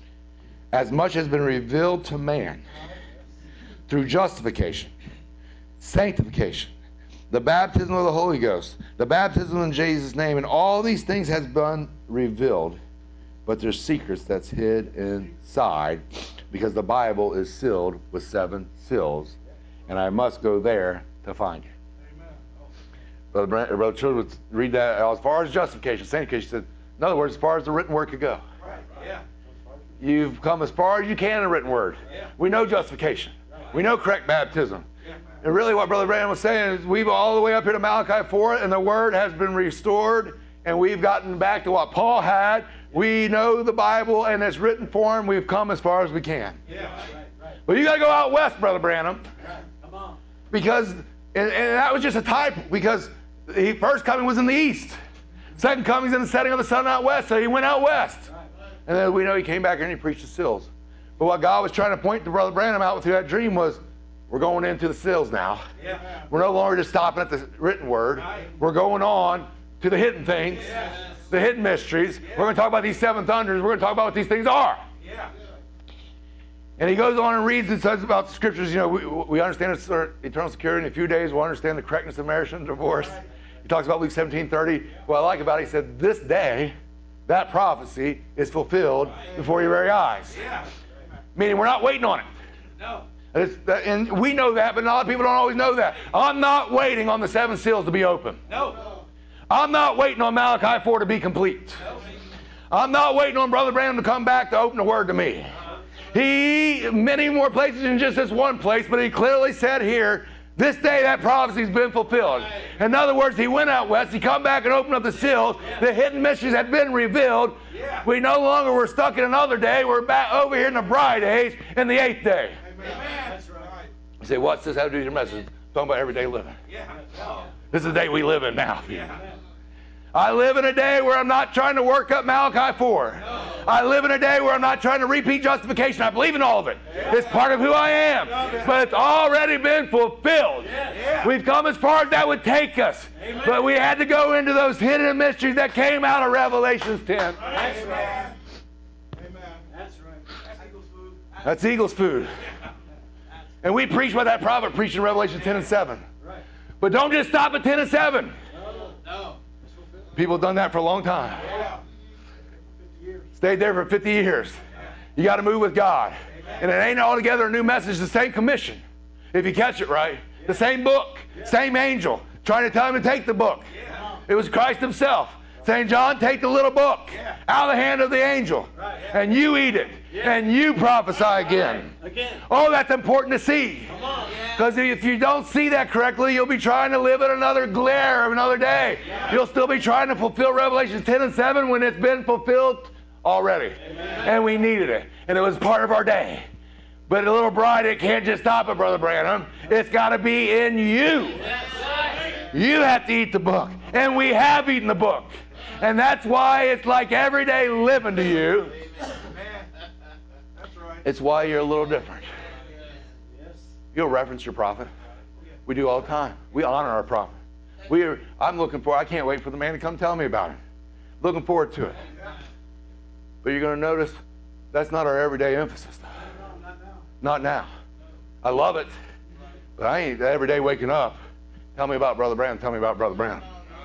as much has been revealed to man through justification, sanctification, the baptism of the Holy Ghost, the baptism in Jesus' name, and all these things has been revealed, but there's secrets that's hid inside because the Bible is sealed with seven seals, and I must go there to find it. Brother, Brand, Brother Children would read that as far as justification, sanctification, he said, in other words, as far as the written word could go. Right. Yeah. You've come as far as you can in the written word. Yeah. We know justification. Right. We know correct baptism. Yeah. And really what Brother Brandon was saying is we've all the way up here to Malachi four, and the word has been restored, and we've gotten back to what Paul had. We know the Bible in its written form. We've come as far as we can. Yeah. Right. Right. But you got to go out west, Brother Branham. Right. Come on. Because, and, and that was just a type, because the first coming was in the east. Second coming is in the setting of the sun out west, so he went out west. And then we know he came back here and he preached the seals. But what God was trying to point to Brother Branham out through that dream was, we're going into the seals now. Yeah. We're no longer just stopping at the written word. We're going on to the hidden things, Yes. the hidden mysteries. We're going to talk about these seven thunders. We're going to talk about what these things are. Yeah. And he goes on and reads and says about the scriptures, you know, we, we understand it's our eternal security. In a few days, we'll understand the correctness of marriage and divorce. He talks about Luke seventeen thirty. What I like about it, he said, this day, that prophecy is fulfilled before your very eyes. Yeah. Meaning we're not waiting on it. No. It's, and we know that, but a lot of people don't always know that. I'm not waiting on the seven seals to be open. No. I'm not waiting on Malachi four to be complete. I'm not waiting on Brother Branham to come back to open the word to me. He, many more places than just this one place, but he clearly said here, this day that prophecy's been fulfilled. In other words, he went out west, he come back and opened up the seals, the hidden mysteries had been revealed. We no longer were stuck in another day, we're back over here in the bride age, in the eighth day. Amen. That's right. You say, what's this have to do with your message? Talking about everyday living. Yeah. No. This is the day we live in now. I live in a day where I'm not trying to work up Malachi four. No. I live in a day where I'm not trying to repeat justification. I believe in all of it. Yeah. It's part of who I am. Yeah. But it's already been fulfilled. Yeah. We've come as far as that would take us. Amen. But we had to go into those hidden mysteries that came out of Revelations ten. That's right. Amen. That's right. That's eagle's food. That's eagle's food. And we preach what that prophet preached in Revelation ten and seven. Right. But don't just stop at ten and seven. No. No. People have done that for a long time. Yeah. Stayed there for fifty years. You got to move with God. And it ain't altogether a new message, the same commission. If you catch it right. The same book, same angel, trying to tell him to take the book. It was Christ himself saying, John, take the little book out of the hand of the angel, and you eat it, and you prophesy again. Oh, that's important to see. Because if you don't see that correctly, you'll be trying to live in another glare of another day. You'll still be trying to fulfill Revelation ten and seven when it's been fulfilled already. And we needed it. And it was part of our day. But a little bride, it can't just stop it, Brother Branham. It's got to be in you. You have to eat the book. And we have eaten the book. And that's why it's like everyday living to you. It's why you're a little different. You'll reference your prophet. We do all the time. We honor our prophet. We are, I'm looking for, I can't wait for the man to come tell me about it. Looking forward to it. But you're going to notice that's not our everyday emphasis. Not now. I love it. But I ain't every day waking up. Tell me about Brother Branham. Tell me about Brother Branham.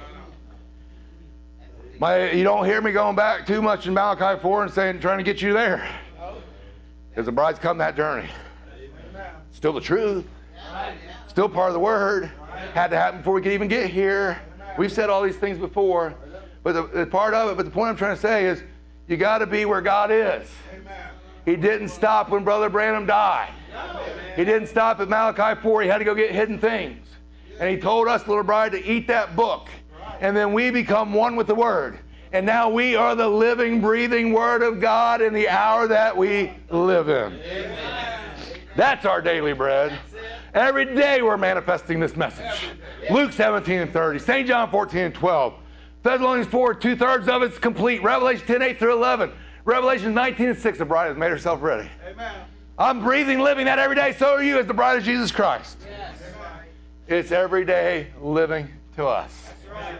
My, you don't hear me going back too much in Malachi four and saying, trying to get you there. Because the bride's come that journey. Still the truth. Still part of the word. Had to happen before we could even get here. We've said all these things before. But the, the part of it, but the point I'm trying to say is, you got to be where God is. He didn't stop when Brother Branham died. He didn't stop at Malachi four. He had to go get hidden things. And he told us, little bride, to eat that book. And then we become one with the Word. And now we are the living, breathing Word of God in the hour that we live in. That's our daily bread. Every day we're manifesting this message. Luke seventeen and thirty, Saint John fourteen and twelve, Thessalonians four, two-thirds of it's complete. Revelation ten, eight through eleven. Revelation nineteen and six, the bride has made herself ready. Amen. I'm breathing, living that every day. So are you as the bride of Jesus Christ. Yes. It's everyday living to us. Right.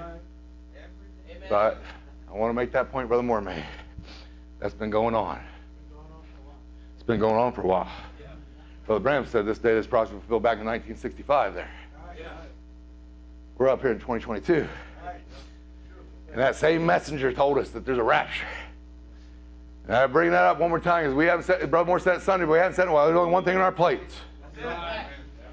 But I want to make that point Brother Moore made. That's been going on. It's been going on for a while. Brother Branham said this day this prophecy was fulfilled back in nineteen sixty-five there. We're up here in twenty twenty-two. And that same messenger told us that there's a rapture. And I bring that up one more time because we haven't said, Brother Moore said it Sunday, but we haven't said it in a while. There's only one thing on our plates. Right.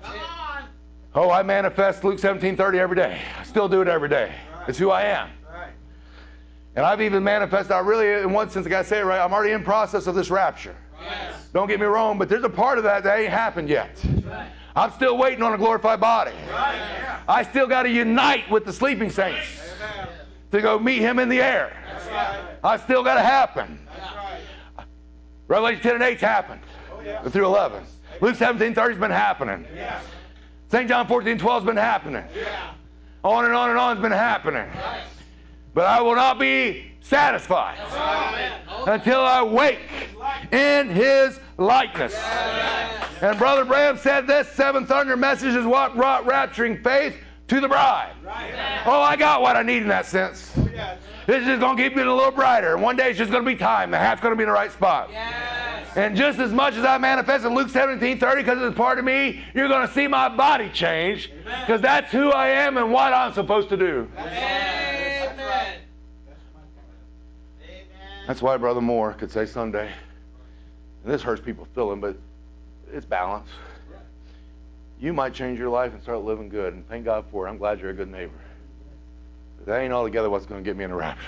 Oh, I manifest Luke seventeen thirty every day. I still do it every day. It's who I am. And I've even manifested, I really, in one sense, I got to say it right, I'm already in process of this rapture. Yes. Don't get me wrong, but there's a part of that that ain't happened yet. Right. I'm still waiting on a glorified body. Right. I still got to unite with the sleeping saints. Amen. To go meet him in the air. Right. I still got to happen. Right. Revelation ten and eight's happened. Oh, yeah. Through eleven. Luke seventeen thirty's been happening. Yeah. Saint John fourteen twelve's been happening. Yeah. On and on and on has been happening. Right. But I will not be satisfied right. until I wake in his likeness. Yes. And Brother Branham said this seven thunder message is what brought rapturing faith to the bride. Right. Oh, I got what I need in that sense. Oh, yes. This is just going to keep getting a little brighter. One day it's just going to be time. The hat's going to be in the right spot. Yes. And just as much as I manifested Luke seventeen thirty because it's part of me, you're going to see my body change because that's who I am and what I'm supposed to do. Amen. That's why Brother Moore could say Sunday, and this hurts people feeling, but it's balance. You might change your life and start living good, and thank God for it. I'm glad you're a good neighbor. But that ain't altogether what's going to get me in the rapture.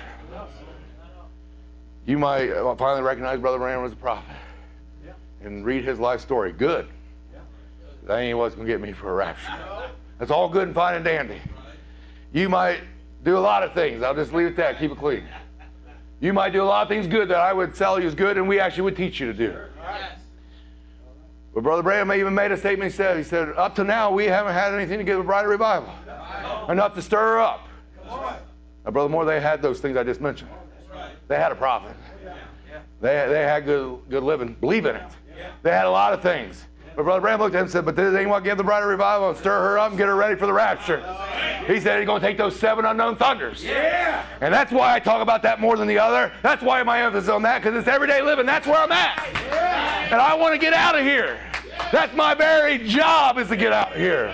You might finally recognize Brother Branham as a prophet and read his life story. Good. That ain't what's going to get me for a rapture. That's all good and fine and dandy. You might do a lot of things. I'll just leave it at that. Keep it clean. You might do a lot of things good that I would tell you is good and we actually would teach you to do. Yes. But Brother Branham even made a statement. He said, he said, up to now we haven't had anything to give a bride a revival. Right. Enough to stir her up. Now, Brother Moore, they had those things I just mentioned. Right. They had a prophet. Yeah. They, they had good, good living. Believe in it. Yeah. They had a lot of things. But Brother Branham looked at him and said, but this ain't what give the bride a revival and stir her up and get her ready for the rapture. He said he's going to take those seven unknown thunders. Yeah. And that's why I talk about that more than the other. That's why my emphasis on that, because it's everyday living. That's where I'm at. Yeah. And I want to get out of here. That's my very job is to get out of here.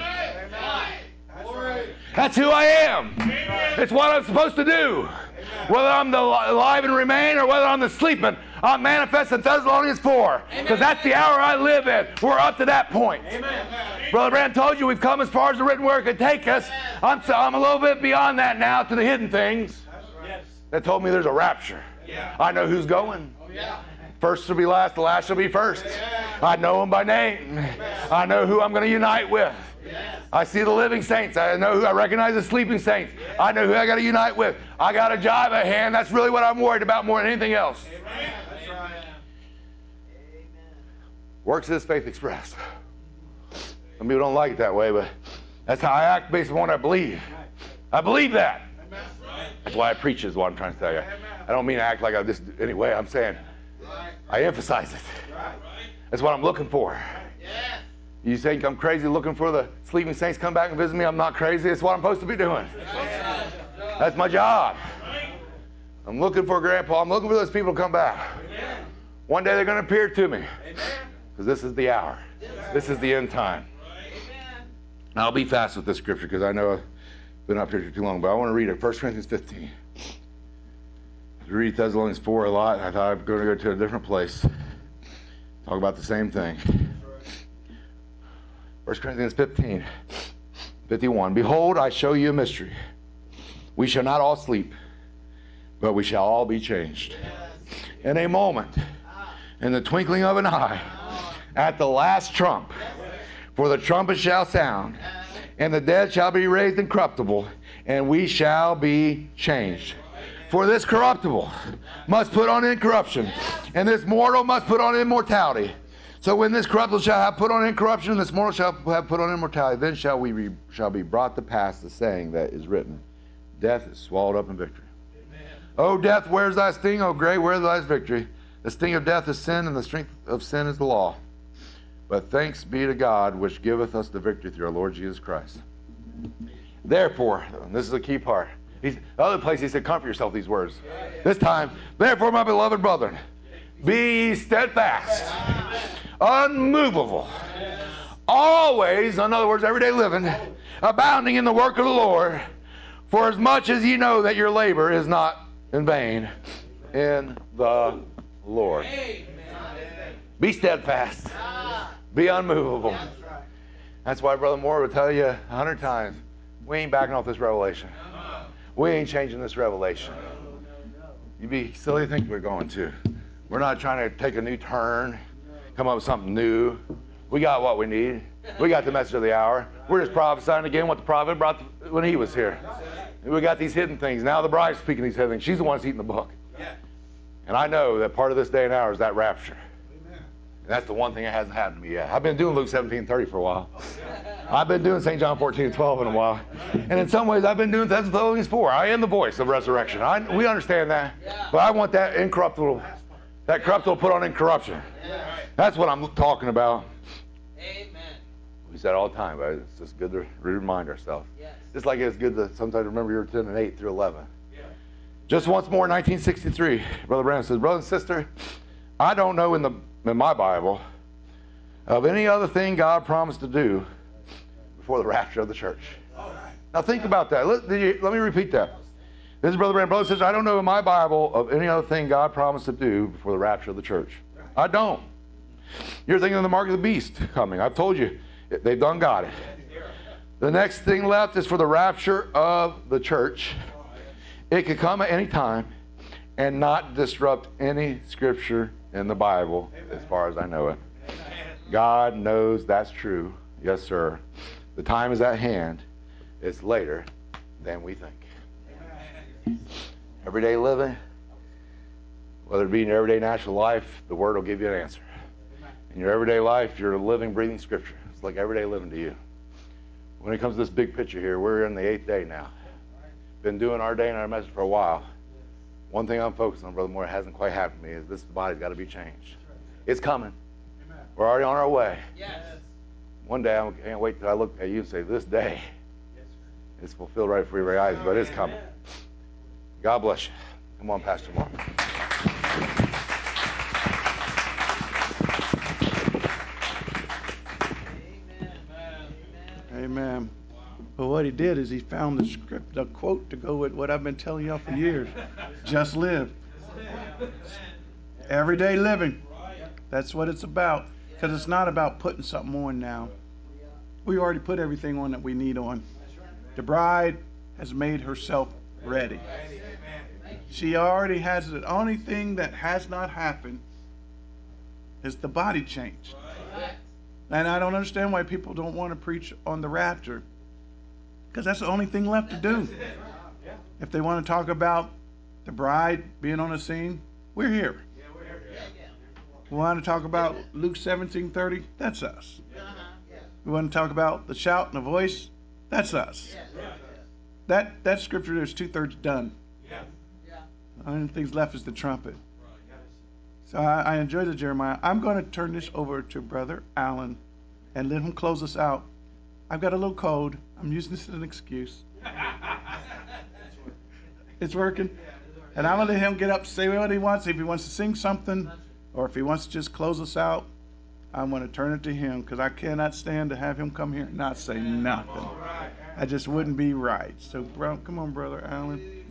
That's who I am. It's what I'm supposed to do. Whether I'm the alive and remain or whether I'm the sleeping, I'm manifesting Thessalonians four. Because that's the hour I live in. We're up to that point. Amen. Brother Branham told you we've come as far as the written word could take us. I'm, so, I'm a little bit beyond that now to the hidden things that told me there's a rapture. I know who's going. First will be last, the last will be first. I know them by name. I know who I'm going to unite with. I see the living saints. I know who I recognize the sleeping saints. I know who I got to unite with. I got a job at hand. That's really what I'm worried about more than anything else. Amen. That's right. Works is faith expressed. Some people don't like it that way, but that's how I act based on what I believe. I believe that. That's why I preach is what I'm trying to tell you. I don't mean to act like I just anyway. I'm saying I emphasize it. That's what I'm looking for. You think I'm crazy looking for the sleeping saints to come back and visit me? I'm not crazy. It's what I'm supposed to be doing. That's my job. I'm looking for Grandpa. I'm looking for those people to come back. One day they're going to appear to me. Because this is the hour. This is the end time. I'll be fast with this scripture because I know I've been up here too long, but I want to read it. First Corinthians fifteen. I read Thessalonians four a lot. I thought I was going to go to a different place. Talk about the same thing. First Corinthians fifteen, fifty-one. Behold, I show you a mystery. We shall not all sleep, but we shall all be changed. In a moment, in the twinkling of an eye, at the last trump. For the trumpet shall sound, and the dead shall be raised incorruptible, and we shall be changed. For this corruptible must put on incorruption, and this mortal must put on immortality. So when this corruptible shall have put on incorruption, and this mortal shall have put on immortality, then shall we be, shall be brought to pass the saying that is written, death is swallowed up in victory. Amen. O death, where's thy sting? O grave, where's thy victory? The sting of death is sin, and the strength of sin is the law. But thanks be to God, which giveth us the victory through our Lord Jesus Christ. Therefore, and this is the key part. He's, the other place he said, comfort yourself these words. This time, therefore, my beloved brethren, be ye steadfast, unmovable, always, in other words, everyday living, abounding in the work of the Lord, for as much as ye know that your labor is not in vain in the Lord. Be steadfast. Be unmovable. That's why Brother Moore would tell you a hundred times, we ain't backing off this revelation. We ain't changing this revelation. You'd be silly to think we're going to. We're not trying to take a new turn, come up with something new. We got what we need. We got the message of the hour. We're just prophesying again what the prophet brought when he was here. We got these hidden things. Now the bride's speaking these hidden things. She's the one that's eating the book. And I know that part of this day and hour is that rapture. That's the one thing that hasn't happened to me yet. I've been doing Luke seventeen thirty for a while. I've been doing Saint John fourteen twelve in a while. And in some ways, I've been doing Thessalonians four. I am the voice of resurrection. I, we understand that. But I want that incorruptible, that corruptible put on incorruption. That's what I'm talking about. Amen. We say it all the time, but it's just good to remind ourselves. Yes. Just like it's good to sometimes remember your ten and eight through eleven. Yeah. Just once more, nineteen sixty-three, Brother Brandon says, brother and sister, I don't know in the in my Bible of any other thing God promised to do before the rapture of the church. Now think about that. Let, let me repeat that. This is Brother Brandon. Brother says, I don't know in my Bible of any other thing God promised to do before the rapture of the church. I don't. You're thinking of the mark of the beast coming. I've told you, they've done got it. The next thing left is for the rapture of the church. It could come at any time and not disrupt any scripture in the Bible, as far as I know it. God knows that's true. Yes, sir. The time is at hand. It's later than we think. Everyday living, whether it be in your everyday natural life, the Word will give you an answer. In your everyday life, you're a living, breathing Scripture. It's like everyday living to you. When it comes to this big picture here, we're in the eighth day now. Been doing our day and our message for a while. One thing I'm focused on, Brother Moore, it hasn't quite happened to me, is this body's got to be changed. It's coming. Amen. We're already on our way. Yes. One day, I can't wait till I look at you and say, this day is fulfilled right before your very eyes, but it's coming. God bless you. Come on, Pastor Moore. Amen. But what he did is he found the script, the quote to go with what I've been telling y'all for years. Just live. Everyday living. That's what it's about. Because it's not about putting something on now. We already put everything on that we need on. The bride has made herself ready. She already has it. The only thing that has not happened is the body change. And I don't understand why people don't want to preach on the rapture. Because that's the only thing left to do. If they want to talk about the bride being on the scene, we're here. We want to talk about Luke seventeen thirty, that's us. We want to talk about the shout and the voice, that's us. that, that scripture there is two-thirds done. Yeah. The only things left is the trumpet. So I, I enjoy the Jeremiah. I'm going to turn this over to Brother Allen and let him close us out. I've got a little code. I'm using this as an excuse. It's working. And I'm going to let him get up, say what he wants. If he wants to sing something or if he wants to just close us out, I'm going to turn it to him because I cannot stand to have him come here and not say nothing. I just wouldn't be right. So, bro, come on, Brother Allen.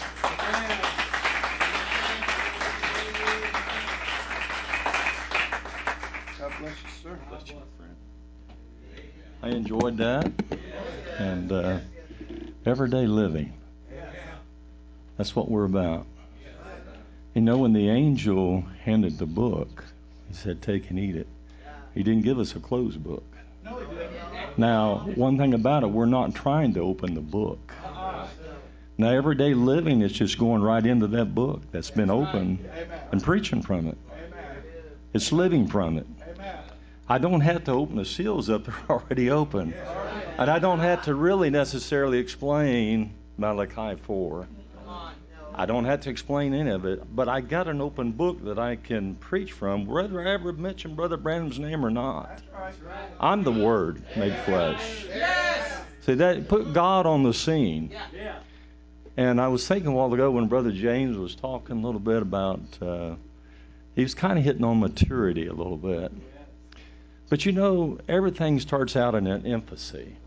God bless you, sir. Bless you, friend. I enjoyed that. And uh, everyday living. That's what we're about. You know, when the angel handed the book, he said, take and eat it. He didn't give us a closed book. Now, one thing about it, we're not trying to open the book. Now, everyday living is just going right into that book that's been opened and preaching from it. It's living from it. I don't have to open the seals up. They're already open. And I don't have to really necessarily explain Malachi four. I don't have to explain any of it, but I got an open book that I can preach from, whether I ever mention Brother Branham's name or not. I'm the Word made flesh. See, that put God on the scene. And I was thinking a while ago when Brother James was talking a little bit about, uh, he was kind of hitting on maturity a little bit. But you know, everything starts out in an infancy.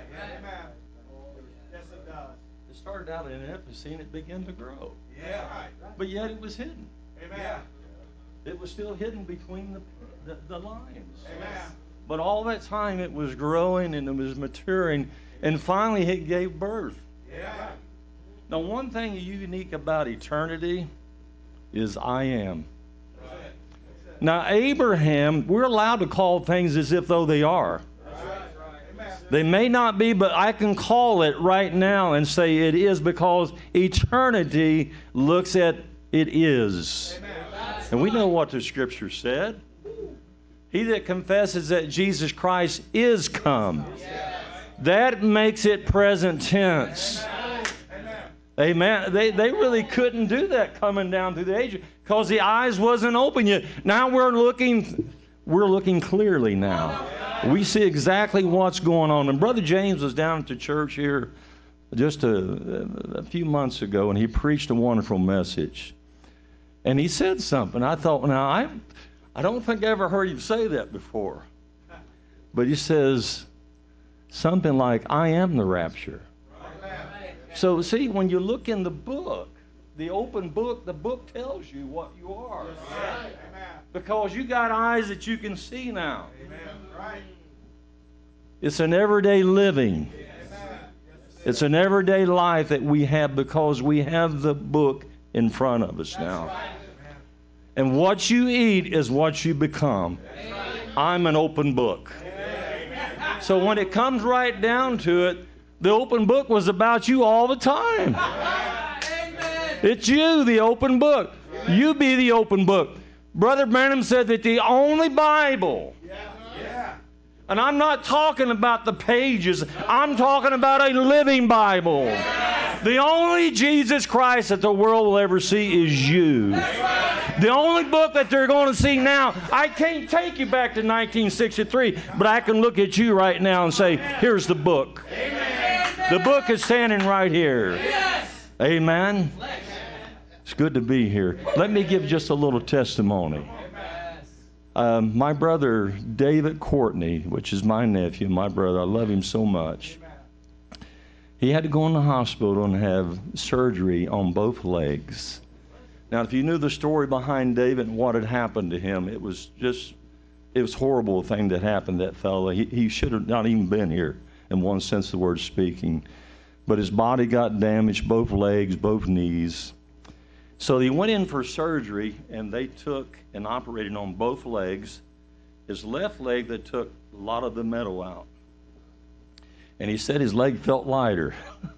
It started out in infancy and it began to grow. Yeah. But yet it was hidden. Amen. It was still hidden between the, the, the lines. Amen. But all that time it was growing and it was maturing and finally it gave birth. Yeah. Now one thing unique about eternity is I am. Right. Now Abraham, we're allowed to call things as if though they are. They may not be, but I can call it right now and say it is because eternity looks at it is. Amen. And we know what the scripture said. He that confesses that Jesus Christ is come. Yes. That makes it present tense. Amen. Amen. They, they really couldn't do that coming down through the ages because the eyes wasn't open yet. Now we're looking, we're looking clearly now. We see exactly what's going on. And Brother James was down at the church here just a, a few months ago, and he preached a wonderful message. And he said something. I thought, now, I, I don't think I ever heard him say that before. But he says something like, I am the rapture. So, see, when you look in the book, the open book, the book tells you what you are. Because you got eyes that you can see now. It's an everyday living. It's an everyday life that we have because we have the book in front of us now. And what you eat is what you become. I'm an open book. So when it comes right down to it, the open book was about you all the time. It's you, the open book. You be the open book. Brother Branham said that the only Bible, and I'm not talking about the pages, I'm talking about a living Bible. The only Jesus Christ that the world will ever see is you. The only book that they're going to see now, I can't take you back to nineteen sixty-three, but I can look at you right now and say, here's the book. The book is standing right here. Amen. It's good to be here. Let me give just a little testimony. Um, my brother, David Courtney, which is my nephew, my brother, I love him so much. He had to go in the hospital and have surgery on both legs. Now, if you knew the story behind David and what had happened to him, it was just, it was a horrible thing that happened to that fellow. He, he should have not even been here, in one sense of the word speaking. But his body got damaged, both legs, both knees. So he went in for surgery, and they took and operated on both legs. His left leg, they took a lot of the metal out. And he said his leg felt lighter.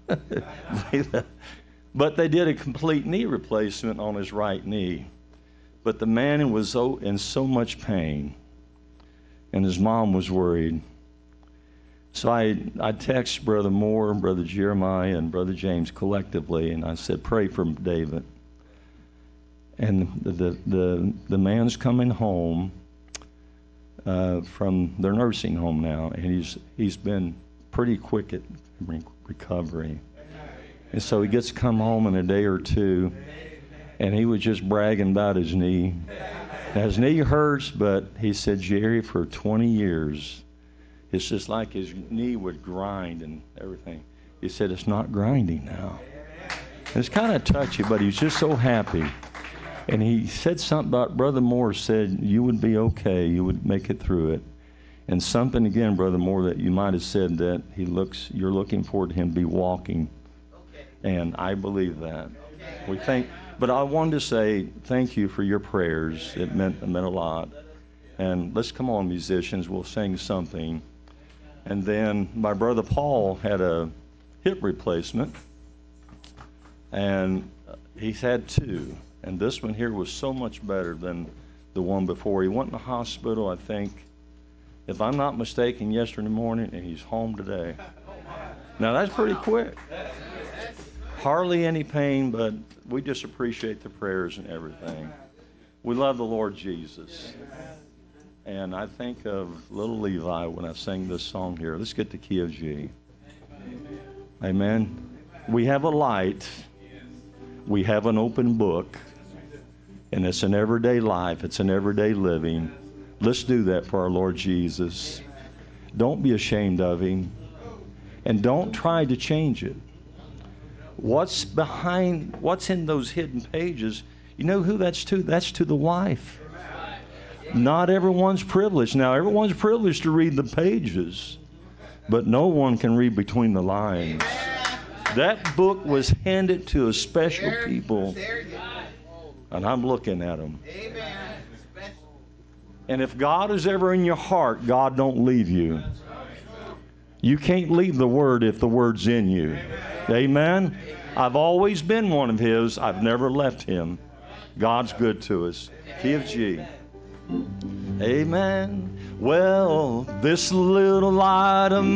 But they did a complete knee replacement on his right knee. But the man was so, in so much pain, and his mom was worried. So I, I text Brother Moore, Brother Jeremiah, and Brother James collectively, and I said, pray for David. And the the, the, the man's coming home uh, from their nursing home now, and he's he's been pretty quick at re- recovery. And so he gets to come home in a day or two, and he was just bragging about his knee. Now, his knee hurts, but he said, Jerry, for twenty years, it's just like his knee would grind and everything. He said, it's not grinding now. And it's kind of touchy, but he's just so happy. And he said something about Brother Moore said, you would be okay. You would make it through it. And something, again, Brother Moore, that you might have said that he looks, you're looking forward to him be walking. And I believe that. We thank, but I wanted to say thank you for your prayers. It meant, it meant a lot. And let's come on, musicians. We'll sing something. And then my brother Paul had a hip replacement, and he's had two. And this one here was so much better than the one before. He went in the hospital, I think, if I'm not mistaken, yesterday morning, and he's home today. Now, that's pretty quick. Hardly any pain, but we just appreciate the prayers and everything. We love the Lord Jesus. And I think of little Levi when I sing this song here. Let's get the key of G. Amen. We have a light. We have an open book. And it's an everyday life. It's an everyday living. Let's do that for our Lord Jesus. Don't be ashamed of Him. And don't try to change it. What's behind, what's in those hidden pages, you know who that's to? That's to the wife. Not everyone's privileged. Now, everyone's privileged to read the pages, but no one can read between the lines. That book was handed to a special people, and I'm looking at them. And if God is ever in your heart, God don't leave you. You can't leave the Word if the Word's in you. Amen? I've always been one of His. I've never left Him. God's good to us. Key of G. Amen. Well, this little light of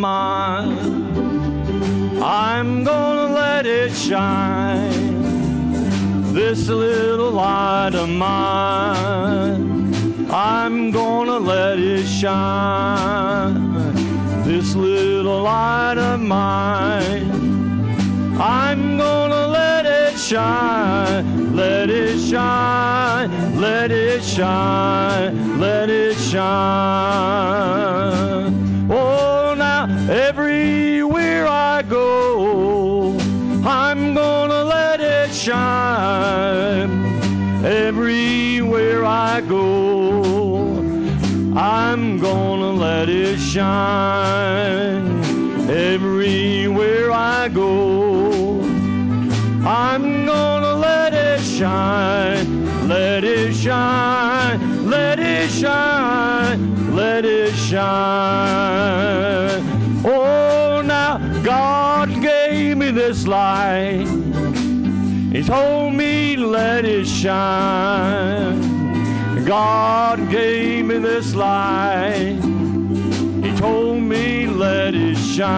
mine, I'm gonna let it shine. This little light of mine, I'm gonna let it shine. This little light of mine, I'm gonna let it shine, let it shine, let it shine, let it shine. Oh, now everywhere I go, I'm gonna let it shine. Everywhere I go, I'm gonna let it shine. Everywhere I go, I'm gonna let it shine, let it shine, let it shine, let it shine. Oh, now God gave me this light. He told me let it shine. God gave me this light. He told me let it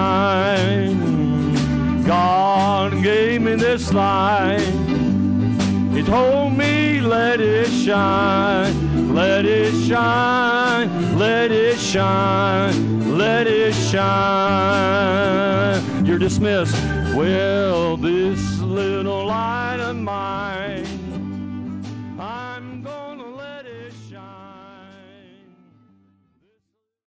shine. God gave me this light. He told me let it shine, let it shine, let it shine, let it shine. You're dismissed. Well, this little light of mine,